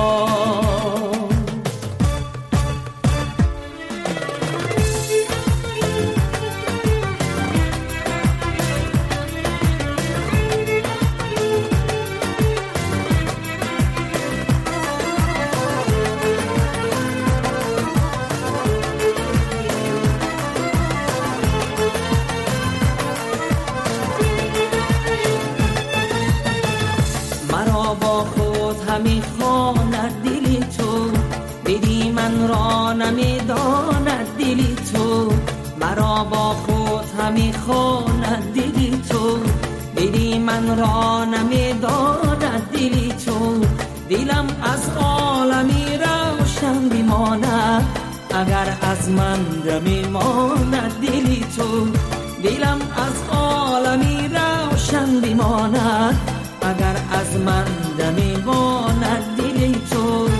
همی خواند دلی تو، بدی من را نمیداند دلی تو. مرا با خود همی خواند دلی تو، بدی من را نمیداند دلی تو. دلم از عالمی روشن بماند اگر از من بماند دلی تو. دلم از عالمی روشن بماند اگر از من میماند دلی تو.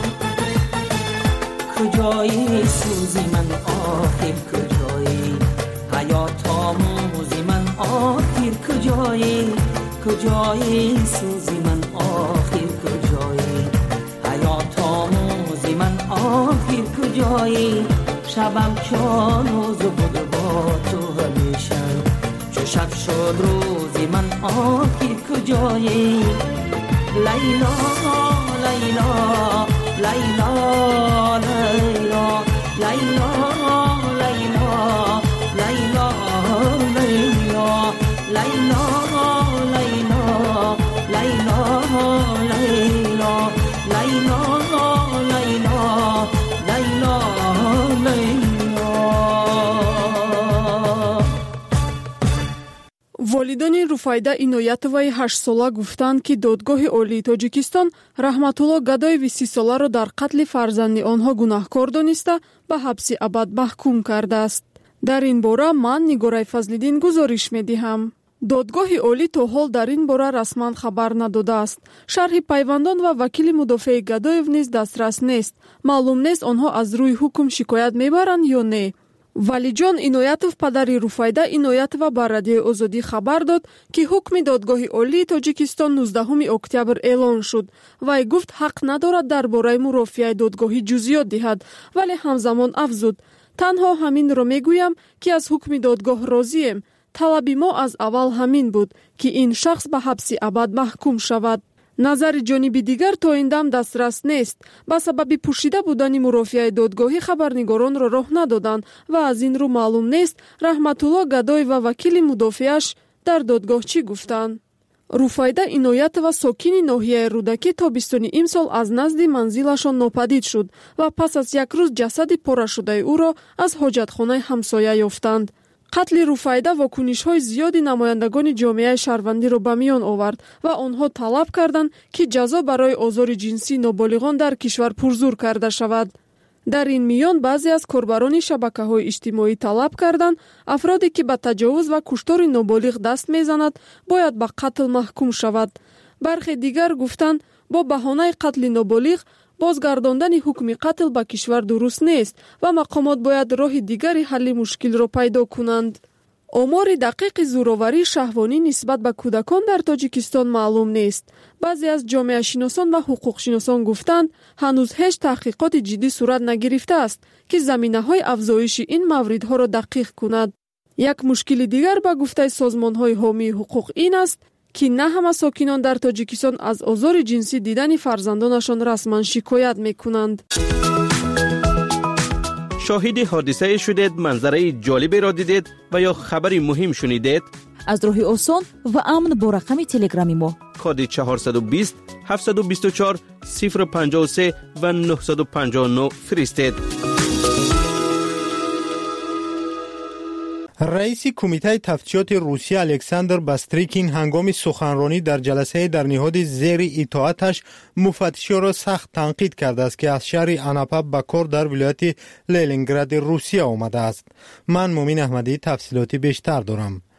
کجایی سوزی من آخر کجایی، حیات آموزی من آخر کجایی. کجایی سوزی من آخر کجایی، حیات آموزی من آخر کجایی. شبم چون روز بود با تو همیشه، چو شب شد روزی من آخر کجایی. لیلا لیلا لیلا لیلا لیلا لیلا لیلا لیلا لیلا لیلا لیلا لیلا لیلا لیلا волидони Руфайда Иноятоваи ҳашт сола гуфтанд, ки додгоҳи Олии Тоҷикистон Раҳматулло Гадоеви си соларо дар қатли фарзанди онҳо гунаҳкор дониста ба ҳабси абад маҳкум кардааст. дар ин бора ман Нигораи Фазлиддин гузориш медиҳам. додгоҳи олӣ то ҳол дар ин бора расман хабар надодааст. шарҳи пайвандон ва вакили мудофиаи Гадоев низ дастрас нест. маълум нест онҳо аз рӯи ҳукм шикоят мебаранд ё не. валиҷон Иноятов падари Руфайда Иноятова ба Радиои Озодӣ хабар дод, ки ҳукми додгоҳи Олии Тоҷикистон нуздаҳуми октябр эълон шуд. Вай гуфт ҳақ надорад дар бораи мурофиаи додгоҳӣ ҷузъиёт диҳад, вале ҳамзамон афзуд: танҳо ҳаминро мегӯям, ки аз ҳукми додгоҳ розием. талаби мо аз аввал ҳамин буд, ки ин шахс ба ҳабси абад маҳкум шавад. назари ҷониби дигар то ин дам дастрас нест. ба сабаби пӯшида будани мурофиаи додгоҳӣ хабарнигоронро роҳ надоданд ва аз ин рӯ маълум нест Раҳматулло Гадоев ва вакили мудофиааш дар додгоҳ чӣ гуфтанд. Руфайда Иноятова сокини ноҳияи Рӯдакӣ тобистони имсол аз назди манзилашон нопадид шуд ва пас аз як рӯз ҷасади порашудаи ӯро аз ҳоҷатхонаи ҳамсоя ёфтанд. қатли Руфайда вокунишҳои зиёди намояндагони ҷомеаи шаҳрвандиро ба миён овард ва онҳо талаб карданд, ки ҷазо барои озори ҷинсии ноболиғон дар кишвар пурзур карда шавад. дар ин миён баъзе аз корбарони шабакаҳои иҷтимоӣ талаб карданд, афроде ки ба таҷовуз ва куштори ноболиғ даст мезанад, бояд ба қатл маҳкум шавад. бархе дигар гуфтанд, бо баҳонаи қатли ноболиғ бозгардондани ҳукми қатл ба кишвар дуруст нест ва мақомот бояд роҳи дигари ҳалли мушкилро пайдо кунанд. омори дақиқи зӯроварии шаҳвонӣ нисбат ба кӯдакон дар Тоҷикистон маълум нест. баъзе аз ҷомеашиносон ва ҳуқуқшиносон гуфтанд, ҳанӯз ҳеҷ таҳқиқоти ҷиддӣ сурат нагирифтааст, ки заминаҳои афзоиши ин мавридҳоро дақиқ кунад. як мушкили дигар ба гуфтаи созмонҳои ҳомии ҳуқуқ ин аст, ки на ҳама сокинон дар Тоҷикистон аз озори ҷинсӣ дидани фарзандонашон расман шикоят мекунанд. شاهد حادثه شدید، منظره جالبی را دیدید و یا خبری مهم شنیدید؟ از راه آسان و امن با رقم تلگرامی ما کد چهارصد و بیست هفتصد و بیست و چهار صفر پنجاه و سه و نهصد و پنجاه و نه فرستید. رئیس کمیته تفتیشات روسیه الکساندر باستریکین هنگام سخنرانی در جلسه در نهاد زیر اطاعتش مفتشی را سخت تنقید کرده است که از شهر اناپا به کار در ولایت لنینگراد روسیه آمده است. من مومن احمدی تفصیلاتی بیشتر دارم.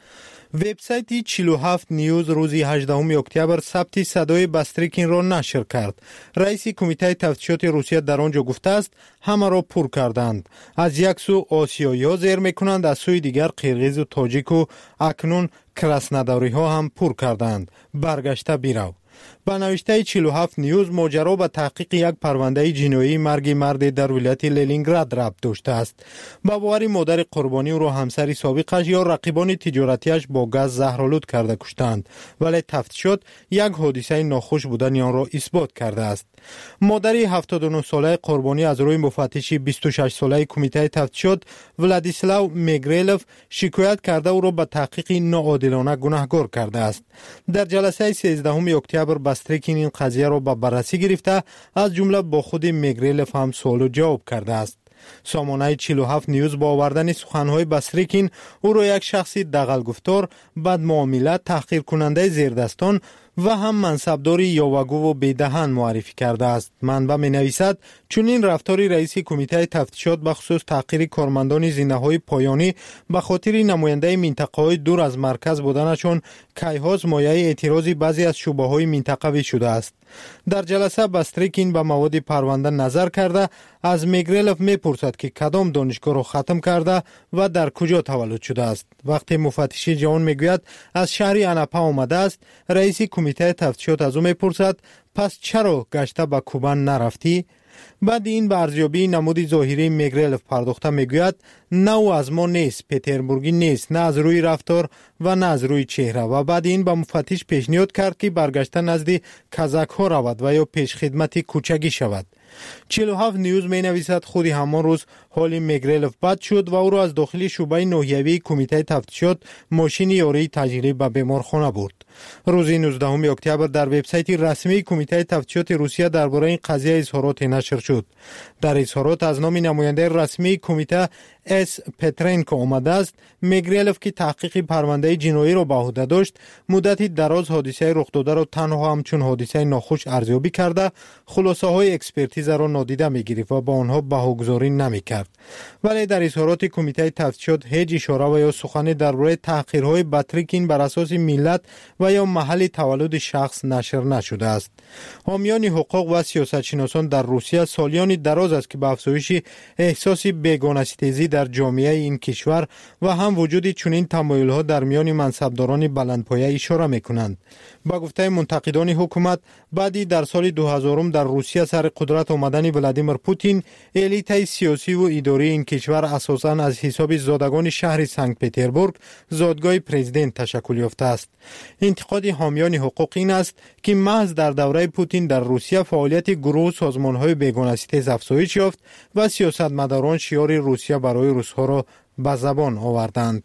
وبسایت چهل و هفت نیوز روز هجدهم اکتبر ثبت صدای باستریکین را نشر کرد. رئیس کمیته تفتیشات روسیه در آنجا گفته است همه را پر کردند. از یک سو آسیایی‌ها زیر میکنند، از سوی دیگر قرقیز و تاجیک و اکنون کراسنوداری ها هم پر کردند. برگشته بیرو. با نوشته چهل و هفت نیوز ماجرا به تحقیق یک پرونده جنایی مرگ مرد در ولایت لنینگراد ربط داشته است. با باور مادر قربانی او را همسر سابقش یا رقیبان تجارتیش با گاز زهرآلود کرده کشتند، ولی تفتیشات یک حادثه ناخوش بودن آن را اثبات کرده است. مادر هفتاد و نه ساله قربانی از روی مفتش بیست و شش ساله کمیته تفتیشات ولادیسلاو میگریلوف شکایت کرده او را به تحقیق ناعادلانه گناهکار کرده است. در جلسه سیزدهم اکتبر باستریکین این قضیه را به بررسی گرفته، از جمله با خود میگریلوف هم سوال و جواب کرده است. سامانه چهل و هفت نیوز با آوردن سخنهای باستریکین او را یک شخصی دغل گفتار، بد معامله، تحقیر کننده زیردستان و هم منصبداری یاوه‌گو و بیدهن معرفی کرده است. منبع می نویسد چون این رفتاری رئیس کمیته تفتیشات به خصوص تحقیر کارمندان زینه‌های پایانی به خاطر نماینده منطقه‌های دور از مرکز بودنشان کیهاز مایه اعتراض بعضی از شعبه‌های منطقوی شده است. در جلسه باستریکین به مواد پرونده نظر کرده از میگریلوف میپرسد که کدام دانشگاه را ختم کرده و در کجا تولد شده است. وقتی مفتش جوان میگوید از شهر اناپا آمده است، رئیس کمیته تفتیشات از او میپرسد پس چرا گشته به کوبا نرفتی؟ بعد این به ارزیابی نمود ظاهری میگریلوف پرداخته میگوید نه او از ما نیست، پتربورگی نیست، نه از روی رفتار و نه از روی چهره. و بعد این به مفتش پیشنهاد کرد که برگشته نزد کازاک ها رود و یا پیش خدمت کوچگی شود. چهل و هفت نیوز می نویسد خود همان روز حال میگریلوف بد شد و او را از داخل شعبه ناحیوی کمیته تفتیشات ماشین یاری تجاری به بیمارخانه برد. روز نوزدهم اکتبر در وبسایت رسمی کمیته تفتیشات روسیه درباره این قضیه اظهارات نشر شد. در اظهارات از نام نماینده رسمی کمیته اس پترنکو آمده است میگریلوف که تحقیق پرونده جنایی را به عهده داشت، مدتی دراز حادثه رخ داده را تنها همچون حادثه ناخوش ارزیابی کرده، خلاصه های اکسپرتیز را نادیده میگرفت و با آنها بهاگذاری نمیکرد. ولی در اظهارات کمیته تفتیشات هیچ اشاره و یا سخن درباره تحقیرهای باستریکین بر اساس ملت و یا محل تولد شخص نشر نشده است. حامیان حقوق و سیاستشناسان در روسیه سالیان دراز است که به افزایش احساس بیگانه‌ستیزی در جامعه این کشور و هم وجود چنین تمایل‌ها در میان منصبداران بلندپایه اشاره می‌کنند. با گفته منتقدان حکومت، بعدی در سال دو هزار در روسیه سر قدرت آمدن ولادیمیر پوتین، الیت سیاسی و اداری این کشور اساساً از حساب زادگان شهر سنت پتربورگ، زادگاه پرزیدنت تشکل یافته است. انتقاد حامیان حقوق این است که محض در دوره پوتین در روسیه فعالیت گروه و سازمان‌های بیگانه‌ستیز افزایش یافت و سیاستمداران شعار روسیه برای روس‌ها را به زبان آوردند.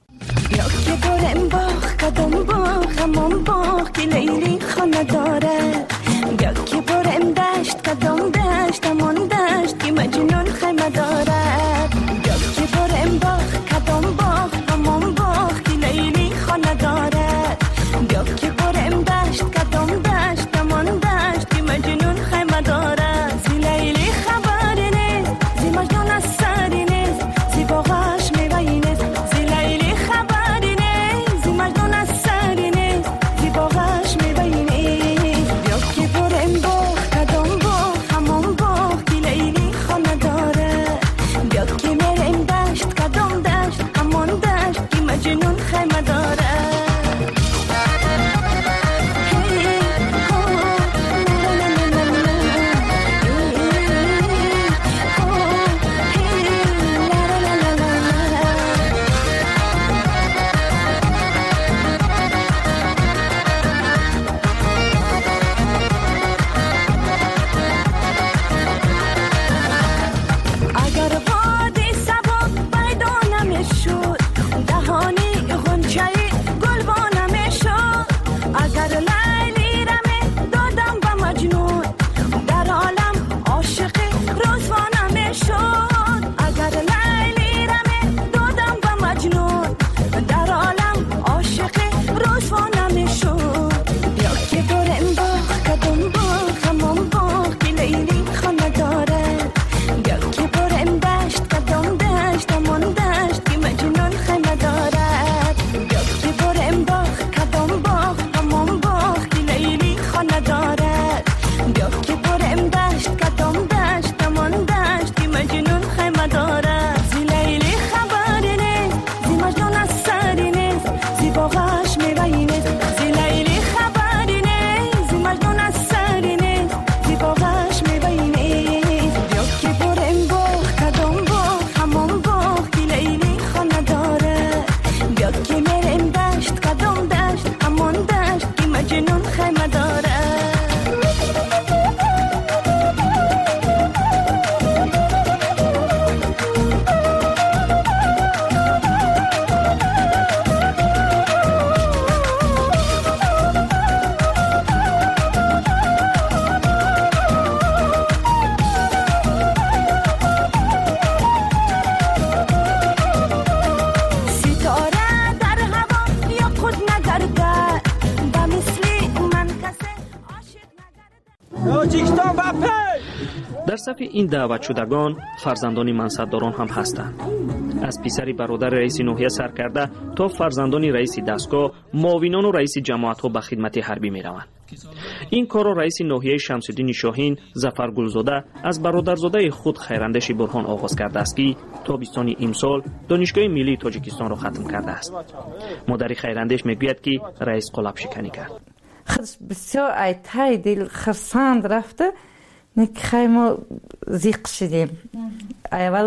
در صف این دعوت شدگان فرزندان منصبداران هم هستند. از پسری برادر رئیس ناحیه سرکرده تا فرزندان رئیس دستگاه، معاونان و رئیس جماعت‌ها به خدمت حربی می‌روند. این کار را رئیس ناحیه شمس‌الدین شاهین ظفر گلزاده از برادرزاده خود خیراندیش برهان آغاز کرده است که تابستان امسال دانشگاه ملی تاجیکستان را ختم کرده است. مادر خیراندیش میگوید که رئیس قلاب شکنی کرد. خودش بسیار ایتای دل خرسند رفته، نکخای ما زیق شدیم. اول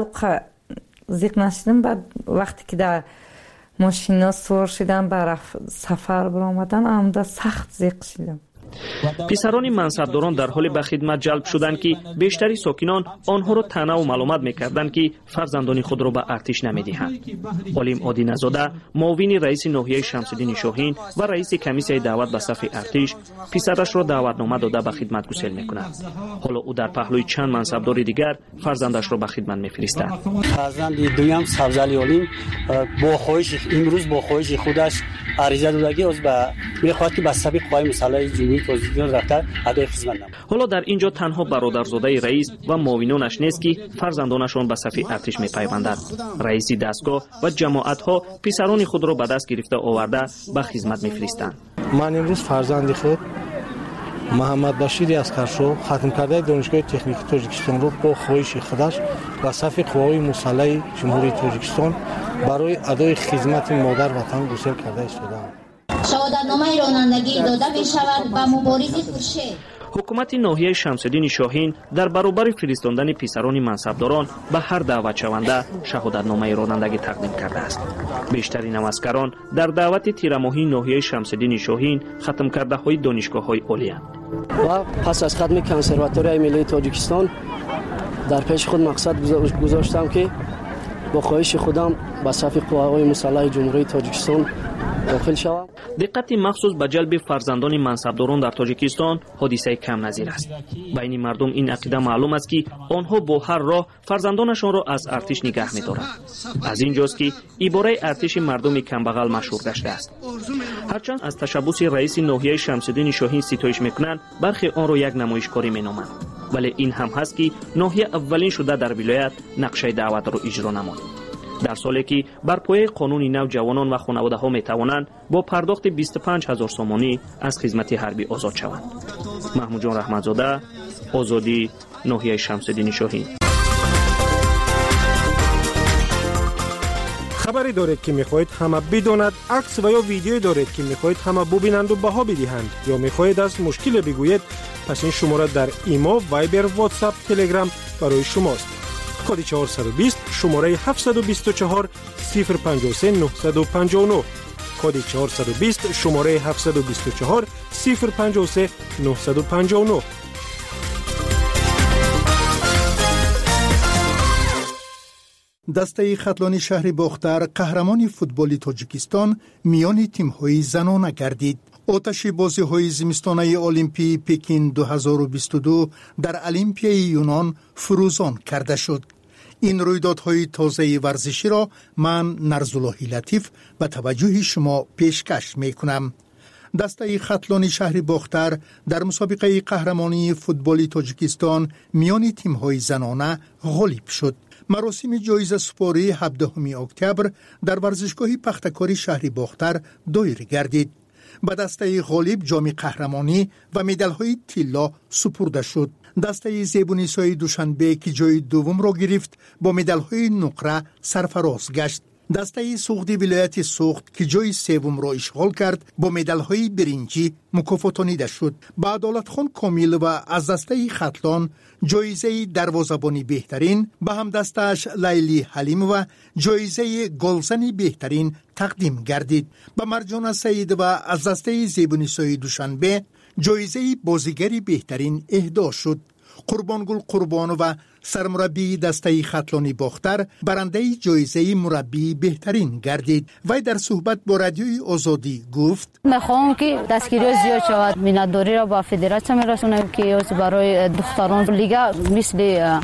زیق نشدیم، بعد وقتی که در ماشینا سوار شدن برای سفر برآمدن آمده سخت زیق شدیم. پسران منصبداران در حال به خدمت جلب شدند که بیشتری ساکنان آنها را طعنه و ملامت می‌کردند که فرزندان خود را به ارتش نمی‌دهند. علیم عادی نزاده، معاون رئیس ناحیه شمس‌الدین شاهین و رئیس کمیسیای دعوت به صف ارتش، پسرش را دعوتنامه داده به خدمت گسیل می‌کند. حالا او در پهلوی چند منصبدار دیگر فرزندش را به خدمت می‌فرستد. فرزند دویم سبزعلی علیم با خواهش امروز با خواهش خودش عریضه دادگی از به می‌خواهد که به صف قوای مسلح جمهوری تاجیکستان رفته ادای خدمت نماید. حالا در اینجا تنها برادرزاده رئیس و معاونانش نیست که فرزندانشان به صف ارتش می‌پیوندند. رئیس دستگاه و جماعت‌ها پسران خود را به دست گرفته آورده به خدمت می‌فرستند. من امروز فرزند خود محمد بشیر اسکرشو ختم کرده دانشگاه تکنیکی تاجیکستان را با خواهش خودش به صف قوای مسلح جمهوری تاجیکستان برای ادای خدمت مادر وطن گسیل کرده استادم. شهادتنامه رانندگی داده می‌شود به مبارز خورشید. حکومت ناحیه شمس‌الدین شاهین در برابر فرستاندن پسران منصبداران به هر دعوت شونده شهادتنامه رانندگی تقدیم کرده است. بیشترین نوسکران در دعوت تیرماهی ناحیه شمس‌الدین شاهین ختم کرده های دانشگاه‌های عالی‌اند. و پس از ختم کنسرواتوری ملی تاجیکستان در پیش خود مقصد گذاشتم که با خواهش خودم به صف قوای مسلح جمهوری تاجیکستان داخل شوم. دقت مخصوص به جلب فرزندان منصبداران در تاجیکستان حادثه کم نظیر است. بین مردم این عقیده معلوم است که آنها با هر راه فرزندانشان را از ارتش نگه می‌دارند. از اینجاست که عباره ارتش مردم کمبغل مشهور گشته است. هرچند از تشبث رئیس ناحیه شمس‌الدین شاهین ستایش می‌کنند، برخی آن را یک نمایشکاری می‌نامند. ولی این هم هست که ناحیه اولین شده در ولایت نقشه دعوت را اجرا نمود. در سالی که بر پایه قانون نو جوانان و خانواده ها می توانند با پرداخت بیست و پنج هزار سومانی از خدمت حربی آزاد شوند. محمود جان رحمتزاده، آزادی، ناحیه شمس‌الدین شاهین. خبری دارید که میخواهید همه بداند، عکس و یا ویدیویی دارید که میخواهید همه ببینند و بها بدهند، یا میخواهید از مشکل بگویید، پس این شماره در ایما، وایبر، واتساپ، تلگرام برای شماست. کد چهارصد و بیست شماره هفتصد و بیست و چهار صفر پنجاه و سه نهصد و پنجاه و نه. کد چهارصد و بیست شماره هفتصد و بیست و چهار صفر پنجاه و سه نهصد و پنجاه و نه. دسته خطلان شهر باختر قهرمان فوتبال تاجیکستان میان تیم‌های زنانه گردید. آتش بازی‌های زمستانه المپی پکین دو هزار و بیست و دو در المپیای یونان فروزان کرده شد. این رویدادهای تازه ورزشی را من نرزاللهی لطیف به توجه شما پیشکش می‌کنم. دسته خطلان شهر باختر در مسابقه قهرمانی فوتبال تاجیکستان میان تیم‌های زنانه غالب شد. مراسم جایزه سپاری هفدهم اکتبر در ورزشگاه پختکاری شهر باختر دایر گردید. به دسته غالب جام قهرمانی و مدال‌های طلا سپرده شد. دسته زیبونیسای دوشنبه که جای دوم را گرفت با مدال‌های نقره سرفراز گشت. دسته سوختی ولایت سوخت که جای سوم را اشغال کرد با مدال‌های برنجی مکافاتانیده شد. با عدالت خان کامل و از دسته خطلان جایزه دروازه‌بانی بهترین، به هم دستش لیلی حلیم و جایزه گلزن بهترین تقدیم گردید. به مرجان سعید و از دسته زیبونیسای دوشنبه جایزه بازیگری بهترین اهدا شد. قربانگل قربان و سرمربی دسته خطلانی باختر برنده جایزه مربی بهترین گردید. وی در صحبت با رادیوی آزادی گفت: میخوام که دستگیری زیاد شود. مینتداری را با فدراسیون میرسونم که برای دختران لیگا مثل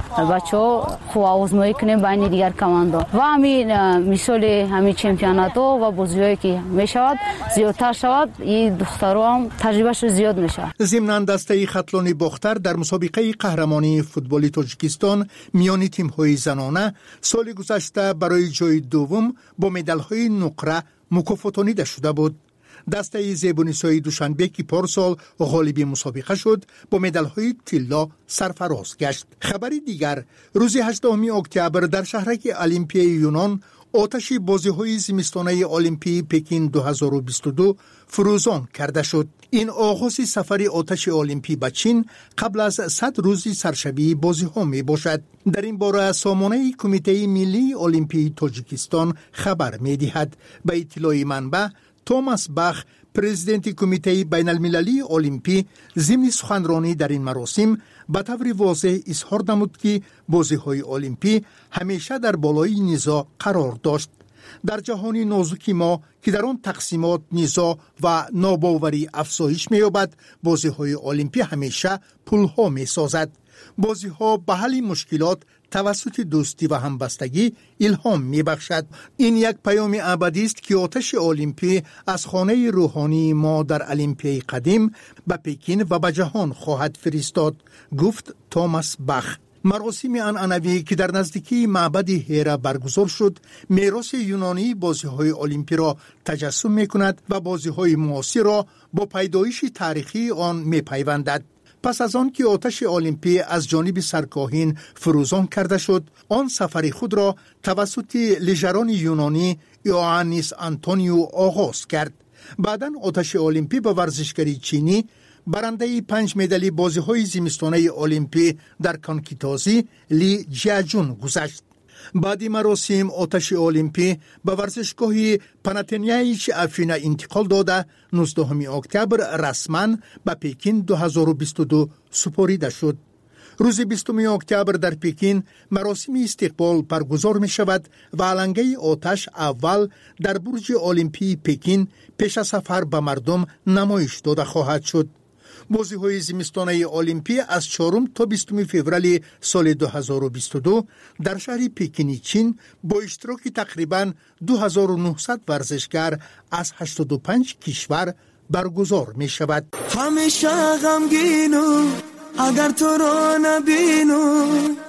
بچه‌ها خوب آزمایی کنیم بین دیگر کماندو و همین مثال همین چمپیونات و بازی‌هایی که میشود زیادتر شود. این دخترها هم تجربهش زیاد میشه. ضمن دسته خطلانی باختر در مسابقه قهرمانی فوتبال تاجیکستان میان تیم‌های زنانه سال گذشته برای جای دوم با مدال‌های نقره مکافاتانیده شده بود. دسته زیبونیسای دوشنبه که پارسال غالب مسابقه شد با مدال‌های طلا سرفراز گشت. خبری دیگر، روز هجدهم اکتبر در شهرک المپیای یونان آتش بازی‌های زمستانه المپی پکین دو هزار و بیست و دو فروزان کرده شد. این آغاز سفر آتش المپی به چین قبل از صد روز سرشبی بازی‌ها می باشد. در این باره سامانه کمیته ملی المپی تاجیکستان خبر می دهد. به اطلاع منبع، توماس باخ، پرزیدنت کمیته بین المللی المپی، ضمن سخنرانی در این مراسم به طور واضح اظهار نمود که بازی‌های المپی همیشه در بالای نزاع قرار داشت. در جهان نازک ما که در آن تقسیمات، نزاع و ناباوری افزایش می‌یابد، بازی‌های المپی همیشه پل‌ها می‌سازد. بازی‌ها به حل مشکلات توسط دوستی و همبستگی الهام می‌بخشد. این یک پیام ابدی است که آتش المپی از خانه روحانی ما در المپیای قدیم به پکین و به جهان خواهد فرستاد، گفت توماس باخ. مراسم عنعنوی که در نزدیکی معبد هیرا برگزار شد، میراث یونانی بازی‌های المپی را تجسم می‌کند و بازی‌های معاصر را با پیدایش تاریخی آن می‌پیوندد. پس از آن که آتش المپی از جانب سرکاهین فروزان کرده شد، آن سفر خود را توسط لژران یونانی یوانیس آنتونیو آغاز کرد. بعداً آتش المپی به ورزشکاری چینی برنده پنج مدالی بازی‌های زمستانه المپی در کانکیتازی لی جیاجون گذشت. بعد مراسم آتش المپی به ورزشگاه پاناتنیایچ افینا انتقال داده نوزدهم اکتبر رسما به پکین دو هزار و بیست و دو سپریده شد. روز بیستم اکتبر در پکین مراسم استقبال برگزار می شود و علنگه آتش اول در برج المپی پکین پیش از سفر به مردم نمایش داده خواهد شد. بازی‌های زمستانه المپی از چهارم تا بیستم فوریه سال دو هزار و بیست و دو در شهر پکین چین با اشتراک تقریباً دو هزار و نهصد ورزشکار از هشتاد و پنج کشور برگزار می شود. همیشه غمگینو اگر تو را نبینو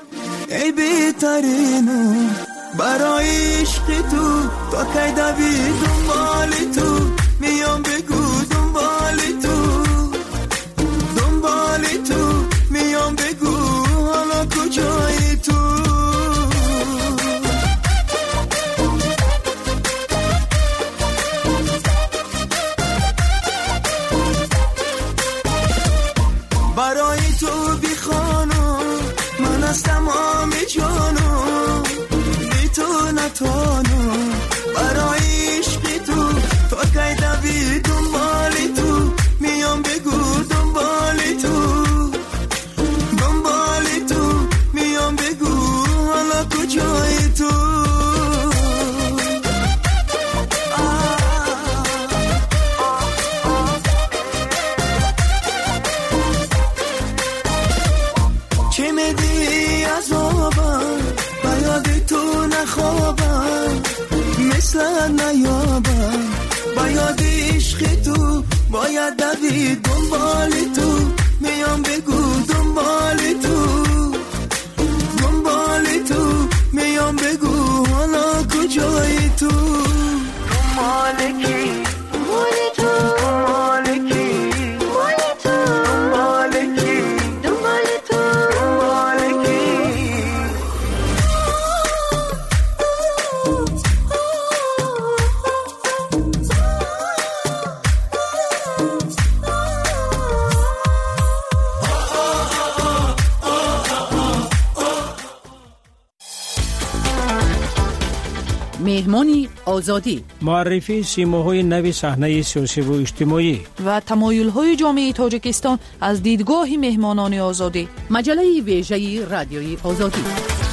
ای بهترینو برای عشق تو تا کی دوی دنبال تو میام بگو دنبال تو دنبال تو میام بگو حالا کجایی تو برای تو بی خانو من از تمام جانو بی تو نتانو برای عشق تو تا کی دوی دنبال تو میام بگو دنبال تو دنبال تو میام بگو حالا کجایی تو چه میدی عذابم بیاد تو نخوابم مثل نیابم بیاد عشق تو باید دوید دنبال تو میام بگو دنبال تو دنبال تو میام بگو حالا کجایی تو دنبال کی دنبال تو دنبال کی دنبال تو دنبال کی دنبال تو دنبال کی مهمانی آزادی، معرفی سیماهای نوی صحنه سیاسی و اجتماعی و تمایل‌های جامعه تاجیکستان از دیدگاه مهمانان آزادی. مجله ویژه رادیوی آزادی.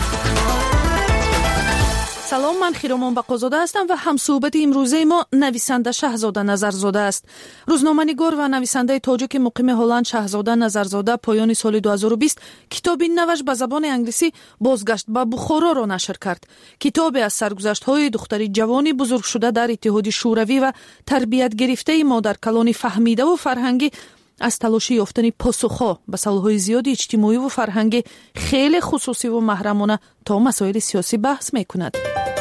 سلام، من خیرامان بقازاده هستم و همصحبت امروزه ما نویسنده شهزاده نظرزاده است. روزنامه‌نگار و نویسنده تاجیک مقیم هلند شهزاده نظرزاده پایان سال دو هزار و بیست کتابی نوش به زبان انگلیسی بازگشت به بخارا را نشر کرد. کتابی از سرگذشت‌های دختری جوانی بزرگ شده در اتحاد شوروی و تربیت گرفته مادر کلان فهمیده و فرهنگی از تلاش یافتن پاسخ‌ها به سوال‌های زیاد اجتماعی و فرهنگی خیلی خصوصی و محرمانه تا مسائل سیاسی بحث می‌کند.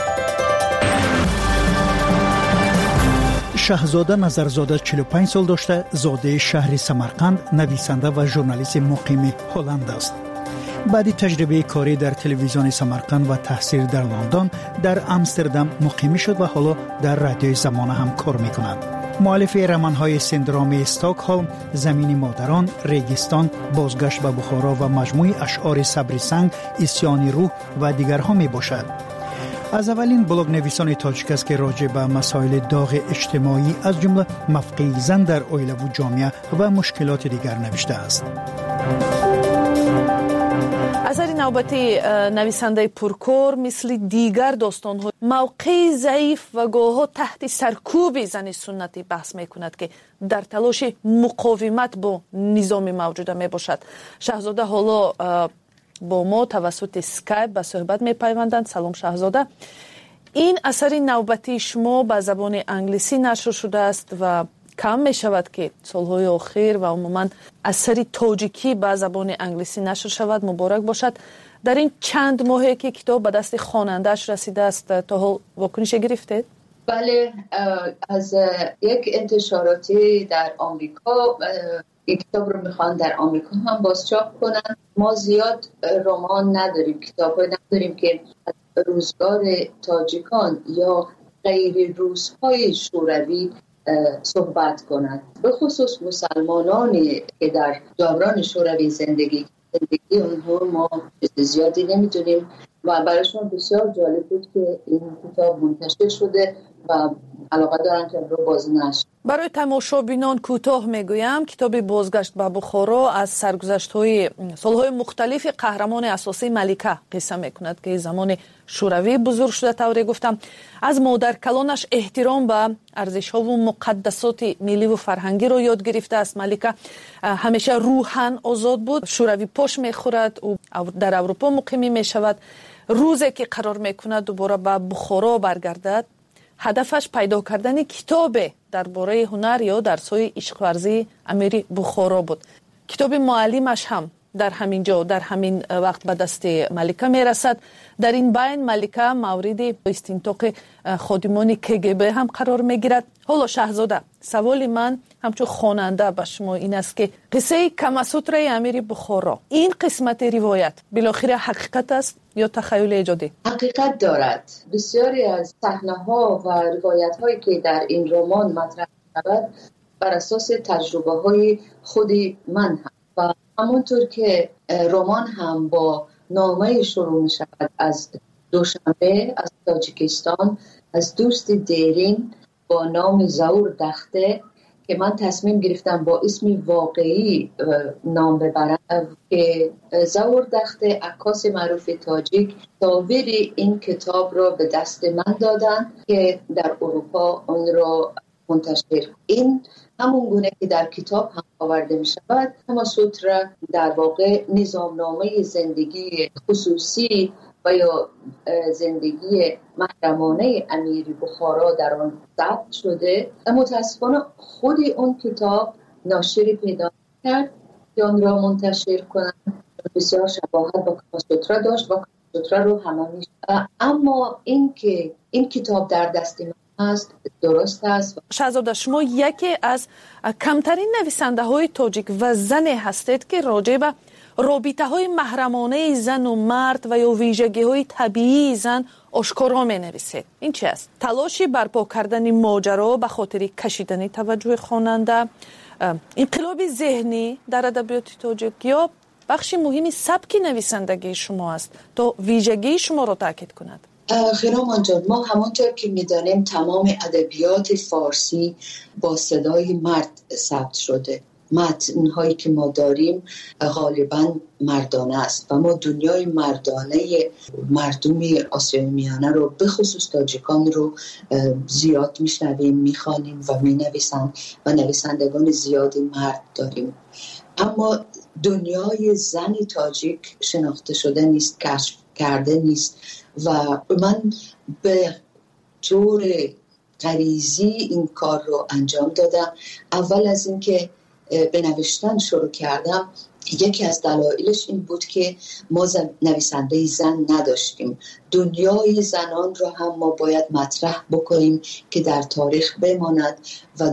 شهزاده نظرزاده چهل و پنج سال داشته، زاده شهر سمرقند، نویسنده و ژورنالیست مقیم هلند است. بعد تجربه کاری در تلویزیون سمرقند و تحصیل در لندن، در امستردام مقیم شد و حالا در رادیوی زمانه هم کار می‌کند. مؤلف رمان‌های سندرام استکهلم، زمین مادران، ریگستان، بازگشت به بخارا و مجموعه اشعار صبر سنگ، اسیان روح و دیگرها میباشد. از اولین بلاگ نویسان تاجیک است که راجع به مسائل داغ اجتماعی از جمله مفقود زن در عائله و جامعه و مشکلات دیگر نوشته است. اثر نوبتی نویسنده پرکار مثل دیگر داستان‌ها موقع ضعیف و گاه‌ها تحت سرکوب زن سنتی بحث می‌کند که در تلاش مقاومت با نظام موجود میباشد. شهزاده حالا با ما توسط اسکایپ به صحبت می‌پیوندند. سلام شهزاده. این اثر نوبتی شما به زبان انگلیسی نشر شده است و کم می شود که سالهای آخر و عموما اثر تاجیکی به زبان انگلیسی نشر شود. مبارک باشد. در این چند ماهی که کتاب به دست خواننده‌اش رسیده است تا حال واکنش گرفته؟ بله، از یک انتشاراتی در آمریکا این کتاب رو میخوان در آمریکا هم بازچاپ کنن. ما زیاد رمان نداریم، کتاب نداریم که از روزگار تاجیکان یا غیر روس‌های شوروی صحبت کنند. به خصوص مسلمانانی که در دوران شوروی زندگی زندگی اونها ما زیادی نمیدونیم و برایشون بسیار جالب بود که این کتاب منتشر شده و علاقه دارن که رو بازی نشد. برای تماشابینان کوتاه میگویم کتاب بازگشت به بخارا از سرگذشت‌های سالهای مختلف قهرمان اساسی ملکه قصه میکند که زمان شوروی بزرگ شده. طوری گفتم از مادر کلانش احترام به ارزش‌ها و مقدسات ملی و فرهنگی را یاد گرفته است. ملکه همیشه روحاً آزاد بود. شوروی پاش میخورد و در اروپا مقیم میشود. روزی که قرار میکند دوباره به بخارا برگردد، هدفش پیدا کردن کتاب درباره هنر یا درس‌های عشق ورزی امیر بخارا بود. کتاب معلمش هم در همین جا در همین وقت به دست ملکه میرسد. در این بین ملکه مورد استنطاق خادمان کگب هم قرار میگیرد. حالا شهزاده، سوال من همچون خواننده به شما این است که قصه کماسوتر امیر بخارا، این قسمت روایت بالاخره حقیقت است یا تخیل ایجادی؟ حقیقت دارد. بسیاری از صحنه‌ها و روایت‌هایی که در این رمان مطرح شود بر اساس تجربه‌های خود من هم و همونطور که رمان هم با نامه شروع می شود از دوشنبه از تاجیکستان، از دوست دیرین با نام زور دخته که من تصمیم گرفتم با اسم واقعی نام ببرم که زور دخته عکاس معروف تاجیک تصاویر این کتاب را به دست من دادن که در اروپا آن را منتشر. این همون گونه که در کتاب هم آورده می شود. کماسوتر در واقع نظامنامه زندگی خصوصی و یا زندگی محرمانه امیر بخارا در آن ثبت شده. متاسفانه خود اون کتاب ناشری پیدا کرد که آن را منتشر کنند. بسیار شباهت با کماسوتر داشت و کماسوتر رو همه می شود. اما این که این کتاب در دست من است درست است. شهزاده، شما یکی از کمترین نویسنده های تاجیک و زن هستید که راجع به رابطه های محرمانه زن و مرد و یا ویژگی های طبیعی زن آشکارا می نویسید. این چی است؟ تلاشی برپا کردن ماجرا به خاطر کشیدن توجه خواننده، انقلاب ذهنی در ادبیات تاجیک یا بخشی مهمی سبک نویسندگی شما است تا ویژگی شما را تاکید کند؟ خیرامان جان، ما همانطور که میدانیم تمام ادبیات فارسی با صدای مرد ثبت شده. متن‌هایی که ما داریم غالباً مردانه است و ما دنیای مردانه مردم آسیای میانه رو به خصوص تاجیکان رو زیاد میشنویم، میخوانیم و مینویسند و نویسندگان زیادی مرد داریم. اما دنیای زن تاجیک شناخته شده نیست، کشف کرده نیست و من به طور غریزی این کار رو انجام دادم. اول از اینکه به نوشتن شروع کردم، یکی از دلایلش این بود که ما نویسنده زن نداشتیم. دنیای زنان را هم ما باید مطرح بکنیم که در تاریخ بماند و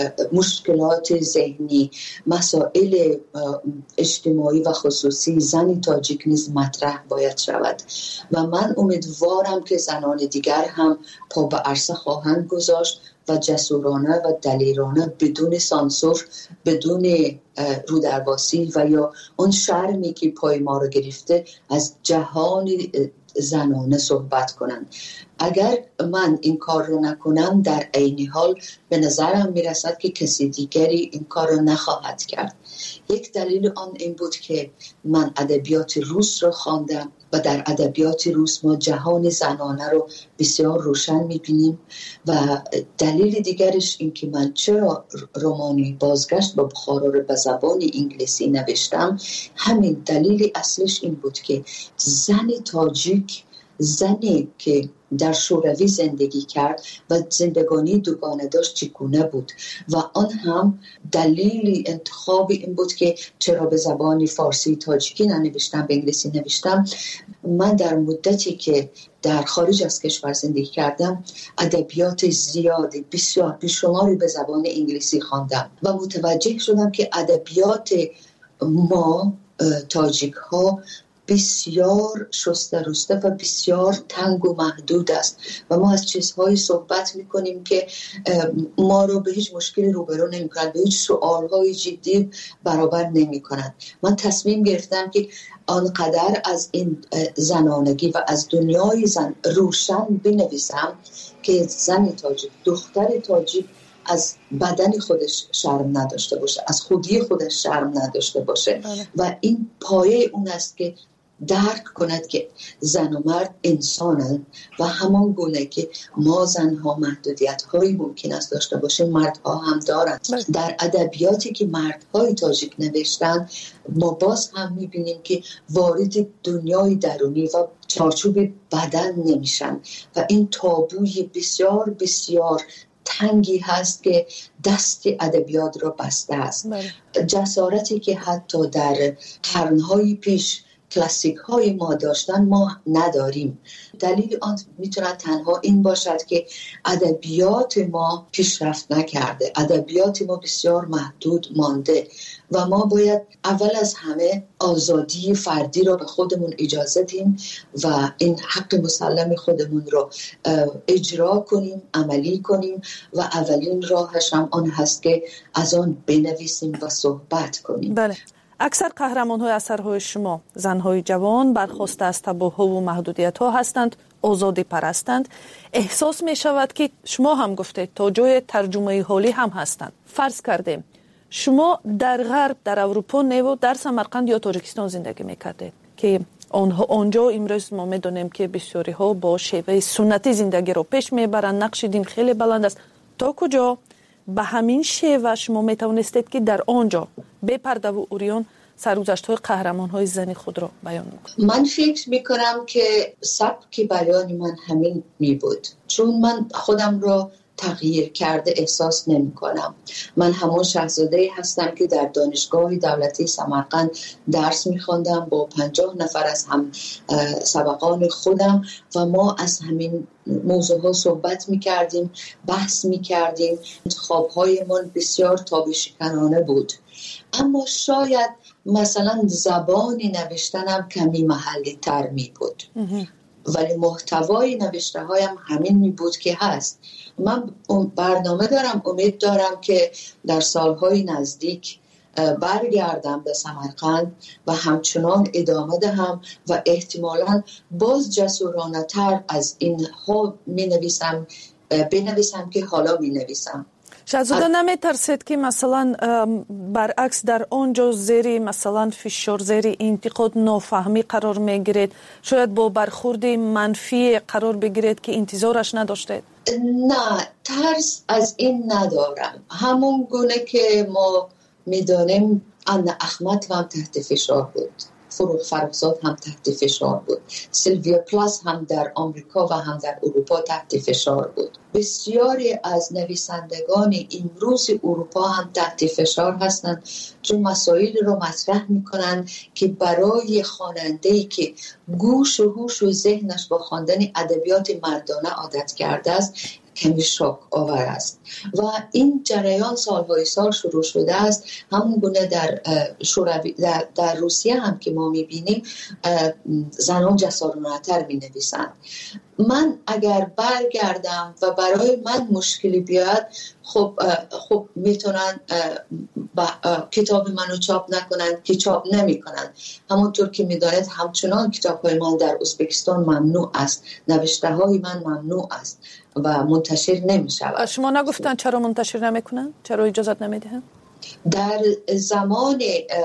مشکلات ذهنی، مسائل اجتماعی و خصوصی زن تاجیک نیز مطرح باید شود و من امیدوارم که زنان دیگر هم پا به عرصه خواهند گذاشت و جسورانه و دلیرانه بدون سانسور، بدون رودرباسی و یا اون شرمی که پای ما رو گرفته از جهان زنانه صحبت کنند. اگر من این کار رو نکنم در عین حال به نظرم میرسد که کسی دیگری این کار رو نخواهد کرد. یک دلیل آن این بود که من ادبیات روس رو خواندم و در ادبیات روس ما جهان زنانه رو بسیار روشن میبینیم و دلیل دیگرش این که من چرا رمانی بازگشت به بخارا رو به زبان انگلیسی نوشتم، همین دلیل اصلش این بود که زن تاجیک، زنی که در شوروی زندگی کرد و زندگانی دوگانه داشت چگونه بود و آن هم دلیل انتخاب این بود که چرا به زبان فارسی تاجیکی ننوشتم، به انگلیسی نوشتم. من در مدتی که در خارج از کشور زندگی کردم ادبیات زیادی بسیار بیشماری به زبان انگلیسی خواندم و متوجه شدم که ادبیات ما تاجیک ها بسیار شسته رسته و بسیار تنگ و محدود است و ما از چیزهایی صحبت میکنیم که ما رو به هیچ مشکلی روبرو نمیکنند، به هیچ سوالهای جدی برابر نمیکنند. من تصمیم گرفتم که آنقدر از این زنانگی و از دنیای زن روشن بنویسم که زن تاجیک، دختر تاجیک از بدن خودش شرم نداشته باشه، از خودی خودش شرم نداشته باشه و این پایه اون است که درک کند که زن و مرد انسانند و همان گونه که ما زنها محدودیت هایی ممکن است داشته باشه مردها هم دارند. در ادبیاتی که مردهای تاجیک نوشتن ما باز هم میبینیم که وارد دنیای درونی و چارچوب بدن نمیشن و این تابوی بسیار بسیار تنگی هست که دست ادبیات را بسته است. جسارتی که حتی در قرنهای پیش کلاسیک های ما داشتن ما نداریم. دلیل آن میتونه تنها این باشد که ادبیات ما پیشرفت نکرده، ادبیات ما بسیار محدود مانده و ما باید اول از همه آزادی فردی را به خودمون اجازه دیم و این حق مسلم خودمون رو اجرا کنیم، عملی کنیم و اولین راهش هم آن هست که از آن بنویسیم و صحبت کنیم. بله. اکثر قهرمان‌های اثرهای شما زن‌های جوان برخواسته از تابوها و محدودیت‌ها هستند، آزادی پرستند. احساس می‌شود که شما هم گفتید تا جای ترجمه حالی هم هستند. فرض کردیم شما در غرب، در اروپا و در سمرقند یا تاجیکستان زندگی می‌کردید که آنها آنجا امروز ما می‌دانیم که بسیاری‌ها با شیوه سنتی زندگی رو پیش می‌برند. نقش دین خیلی بلند است. تا کجا به همین شیوه شما میتوانستید که در آنجا به پرده و اوریان سرگذشت‌های قهرمان‌های زنی خود را بیان کنید؟ من فکر میکنم که سبک بیان من همین می بود، چون من خودم را تغییر کرده احساس نمی کنم. من همون شاهزاده هستم که در دانشگاه دولتی سمرقند درس می خواندم با پنجاه نفر از هم سبقان خودم و ما از همین موضوع ها صحبت می کردیم، بحث می کردیم. انتخاب های من بسیار تابشکنانه بود، اما شاید مثلا زبانی نوشتنم کمی محلی تر می بود، ولی محتوای نوشته هایم همین می بود که هست. من برنامه دارم، امید دارم که در سالهای نزدیک برگردم به سمرقند و همچنان ادامه دهم و احتمالاً باز جسورانه تر از این ها می نویسم بنویسم که حالا می نویسم. شهزاده نمیترسید که مثلا برعکس در آنجا زیر مثلا فشار، زیر انتقاد، نافهمی قرار میگیرید، شاید با برخورد منفی قرار بگیرید که انتظارش نداشتید؟ نه، ترس از این ندارم. همون گونه که ما میدانیم انا احمد هم تحت فشار بود، فروغ فرخزاد هم تحت فشار بود، سیلویا پلاس هم در آمریکا و هم در اروپا تحت فشار بود. بسیاری از نویسندگان امروز اروپا هم تحت فشار هستند چون مسائل رو مطرح میکنند که برای خواننده‌ای که گوش و هوش و ذهنش با خواندن ادبیات مردانه عادت کرده است کمی شوک آور است و این جریان سالهای سال شروع شده است. همون گونه در شوروی در, در روسیه هم که ما میبینیم زنان جسورانه‌تر مینویسند. من اگر برگردم و برای من مشکلی بیاد، خب خب میتونن کتاب منو چاپ نکنن که چاپ نمیکنن. همونطور که میدانید همچنان کتاب‌های من در ازبکستان ممنوع است، نوشته های من ممنوع است و منتشر نمی شود. شما نگفتن چرا منتشر نمیکنن؟ چرا اجازت نمیدهن؟ در زمان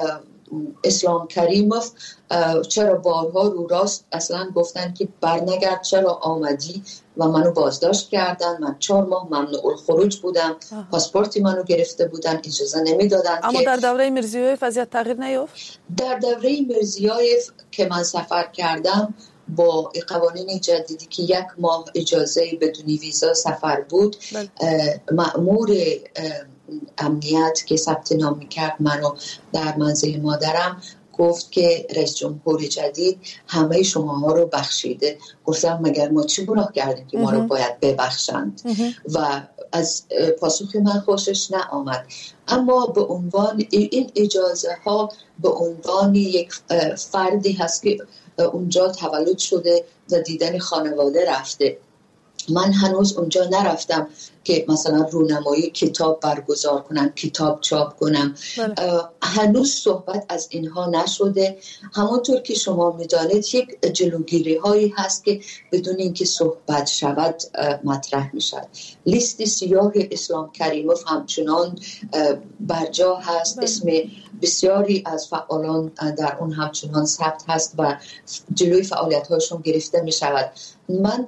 اسلام کریموف چرا بارها رو راست اصلا گفتن که برنگرد، چرا آمدی و منو بازداشت کردن. من چهار ماه ممنوع الخروج بودم، پاسپورتی منو گرفته بودن، اجازه نمیدادن. اما در دوره میرزیویف وضعیت تغییر نیافت؟ در دوره میرزیویف که من سفر کردم با قوانین جدیدی که یک ماه اجازه بدون ویزا سفر بود، مأمور امنیت که ثبت نام می‌کرد منو در منزل مادرم گفت که رئیس جمهور جدید همه شماها رو بخشیده. گفتم مگر ما چی گناه کردیم که ما رو باید ببخشند؟ و از پاسخ من خوشش نآمد. اما به عنوان این اجازه ها به عنوان یک فردی هست که اونجا تولد شده و دیدن خانواده رفته. من هنوز اونجا نرفتم که مثلا رونمایی کتاب برگزار کنم، کتاب چاپ کنم. هنوز صحبت از اینها نشده. همونطور که شما میدانید یک جلوگیری هایی هست که بدون اینکه صحبت شود مطرح میشد. لیست سیاه اسلام کریموف همچنان برجا هست. بله. اسم بسیاری از فعالان در اون همچنان ثبت هست و جلوی فعالیت هاشون گرفته میشود. من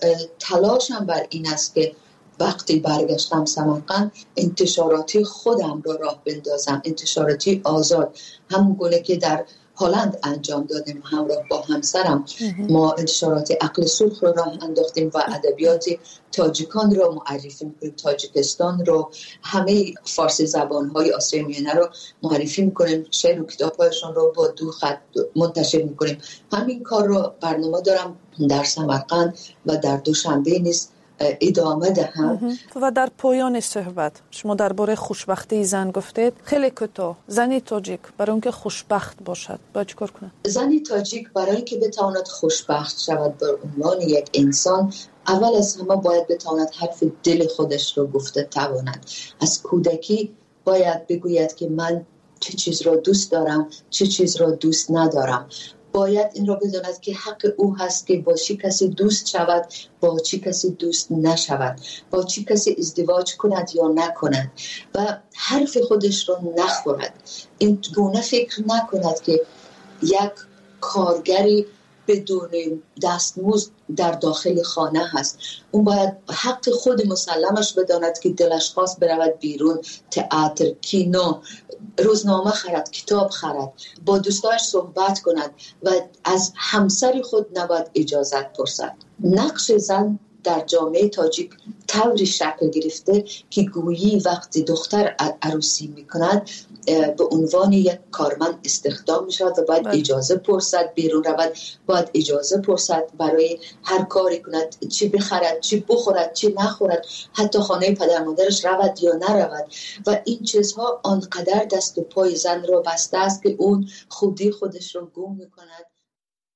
تلاشم بر این است که وقتی برگشتم سمرقند انتشاراتی خودم را راه بندازم، انتشاراتی آزاد، همون گونه که در هلند انجام دادیم همراه با همسرم. ما انتشارات عقل سرخ رو راه انداختیم و ادبیات تاجیکان رو معرفی میکنیم، تاجیکستان رو، همه فارسی زبان‌های آسیای میانه رو معرفی میکنیم، شعر و کتاب‌هایشون رو با دو خط منتشر میکنیم. همین کار رو برنامه دارم در سمرقند و در دوشنبه نیز ادامه دهم. و در پایان صحبت شما درباره خوشبختی زن گفتید. خیلی کوتاه، زنی تاجیک برای اینکه خوشبخت باشد باید چیکار کنه؟ زنی تاجیک برای اینکه بتواند خوشبخت شود به عنوان یک انسان، اول از همه باید بتواند حرف دل خودش رو گفته تواند. از کودکی باید بگوید که من چه چیز را دوست دارم، چه چیز را دوست ندارم. باید این را بداند که حق او هست که با چی کسی دوست شود، با چی کسی دوست نشود، با چی کسی ازدواج کند یا نکند و حرف خودش را نخورد. این گونه فکر نکند که یک کارگری بدون دستمزد در داخل خانه هست. اون باید حق خود مسلمش بداند که دلش خواست برود بیرون، تئاتر، کینو، روزنامه خرد، کتاب خرد، با دوستاش صحبت کند و از همسر خود نباید اجازت پرسد. نقش زن در جامعه تاجیک طوری شکل گرفته که گویی وقتی دختر عروسی میکند به عنوان یک کارمند استخدام میشود و باید اجازه پرسد، بیرون رود باید اجازه پرسد برای هر کاری کند، چی بخرد، چی بخورد، چی نخورد، حتی خانه پدر مادرش رود یا نرود. و این چیزها آنقدر دست و پای زن را بسته است که اون خودی خودش را گم میکند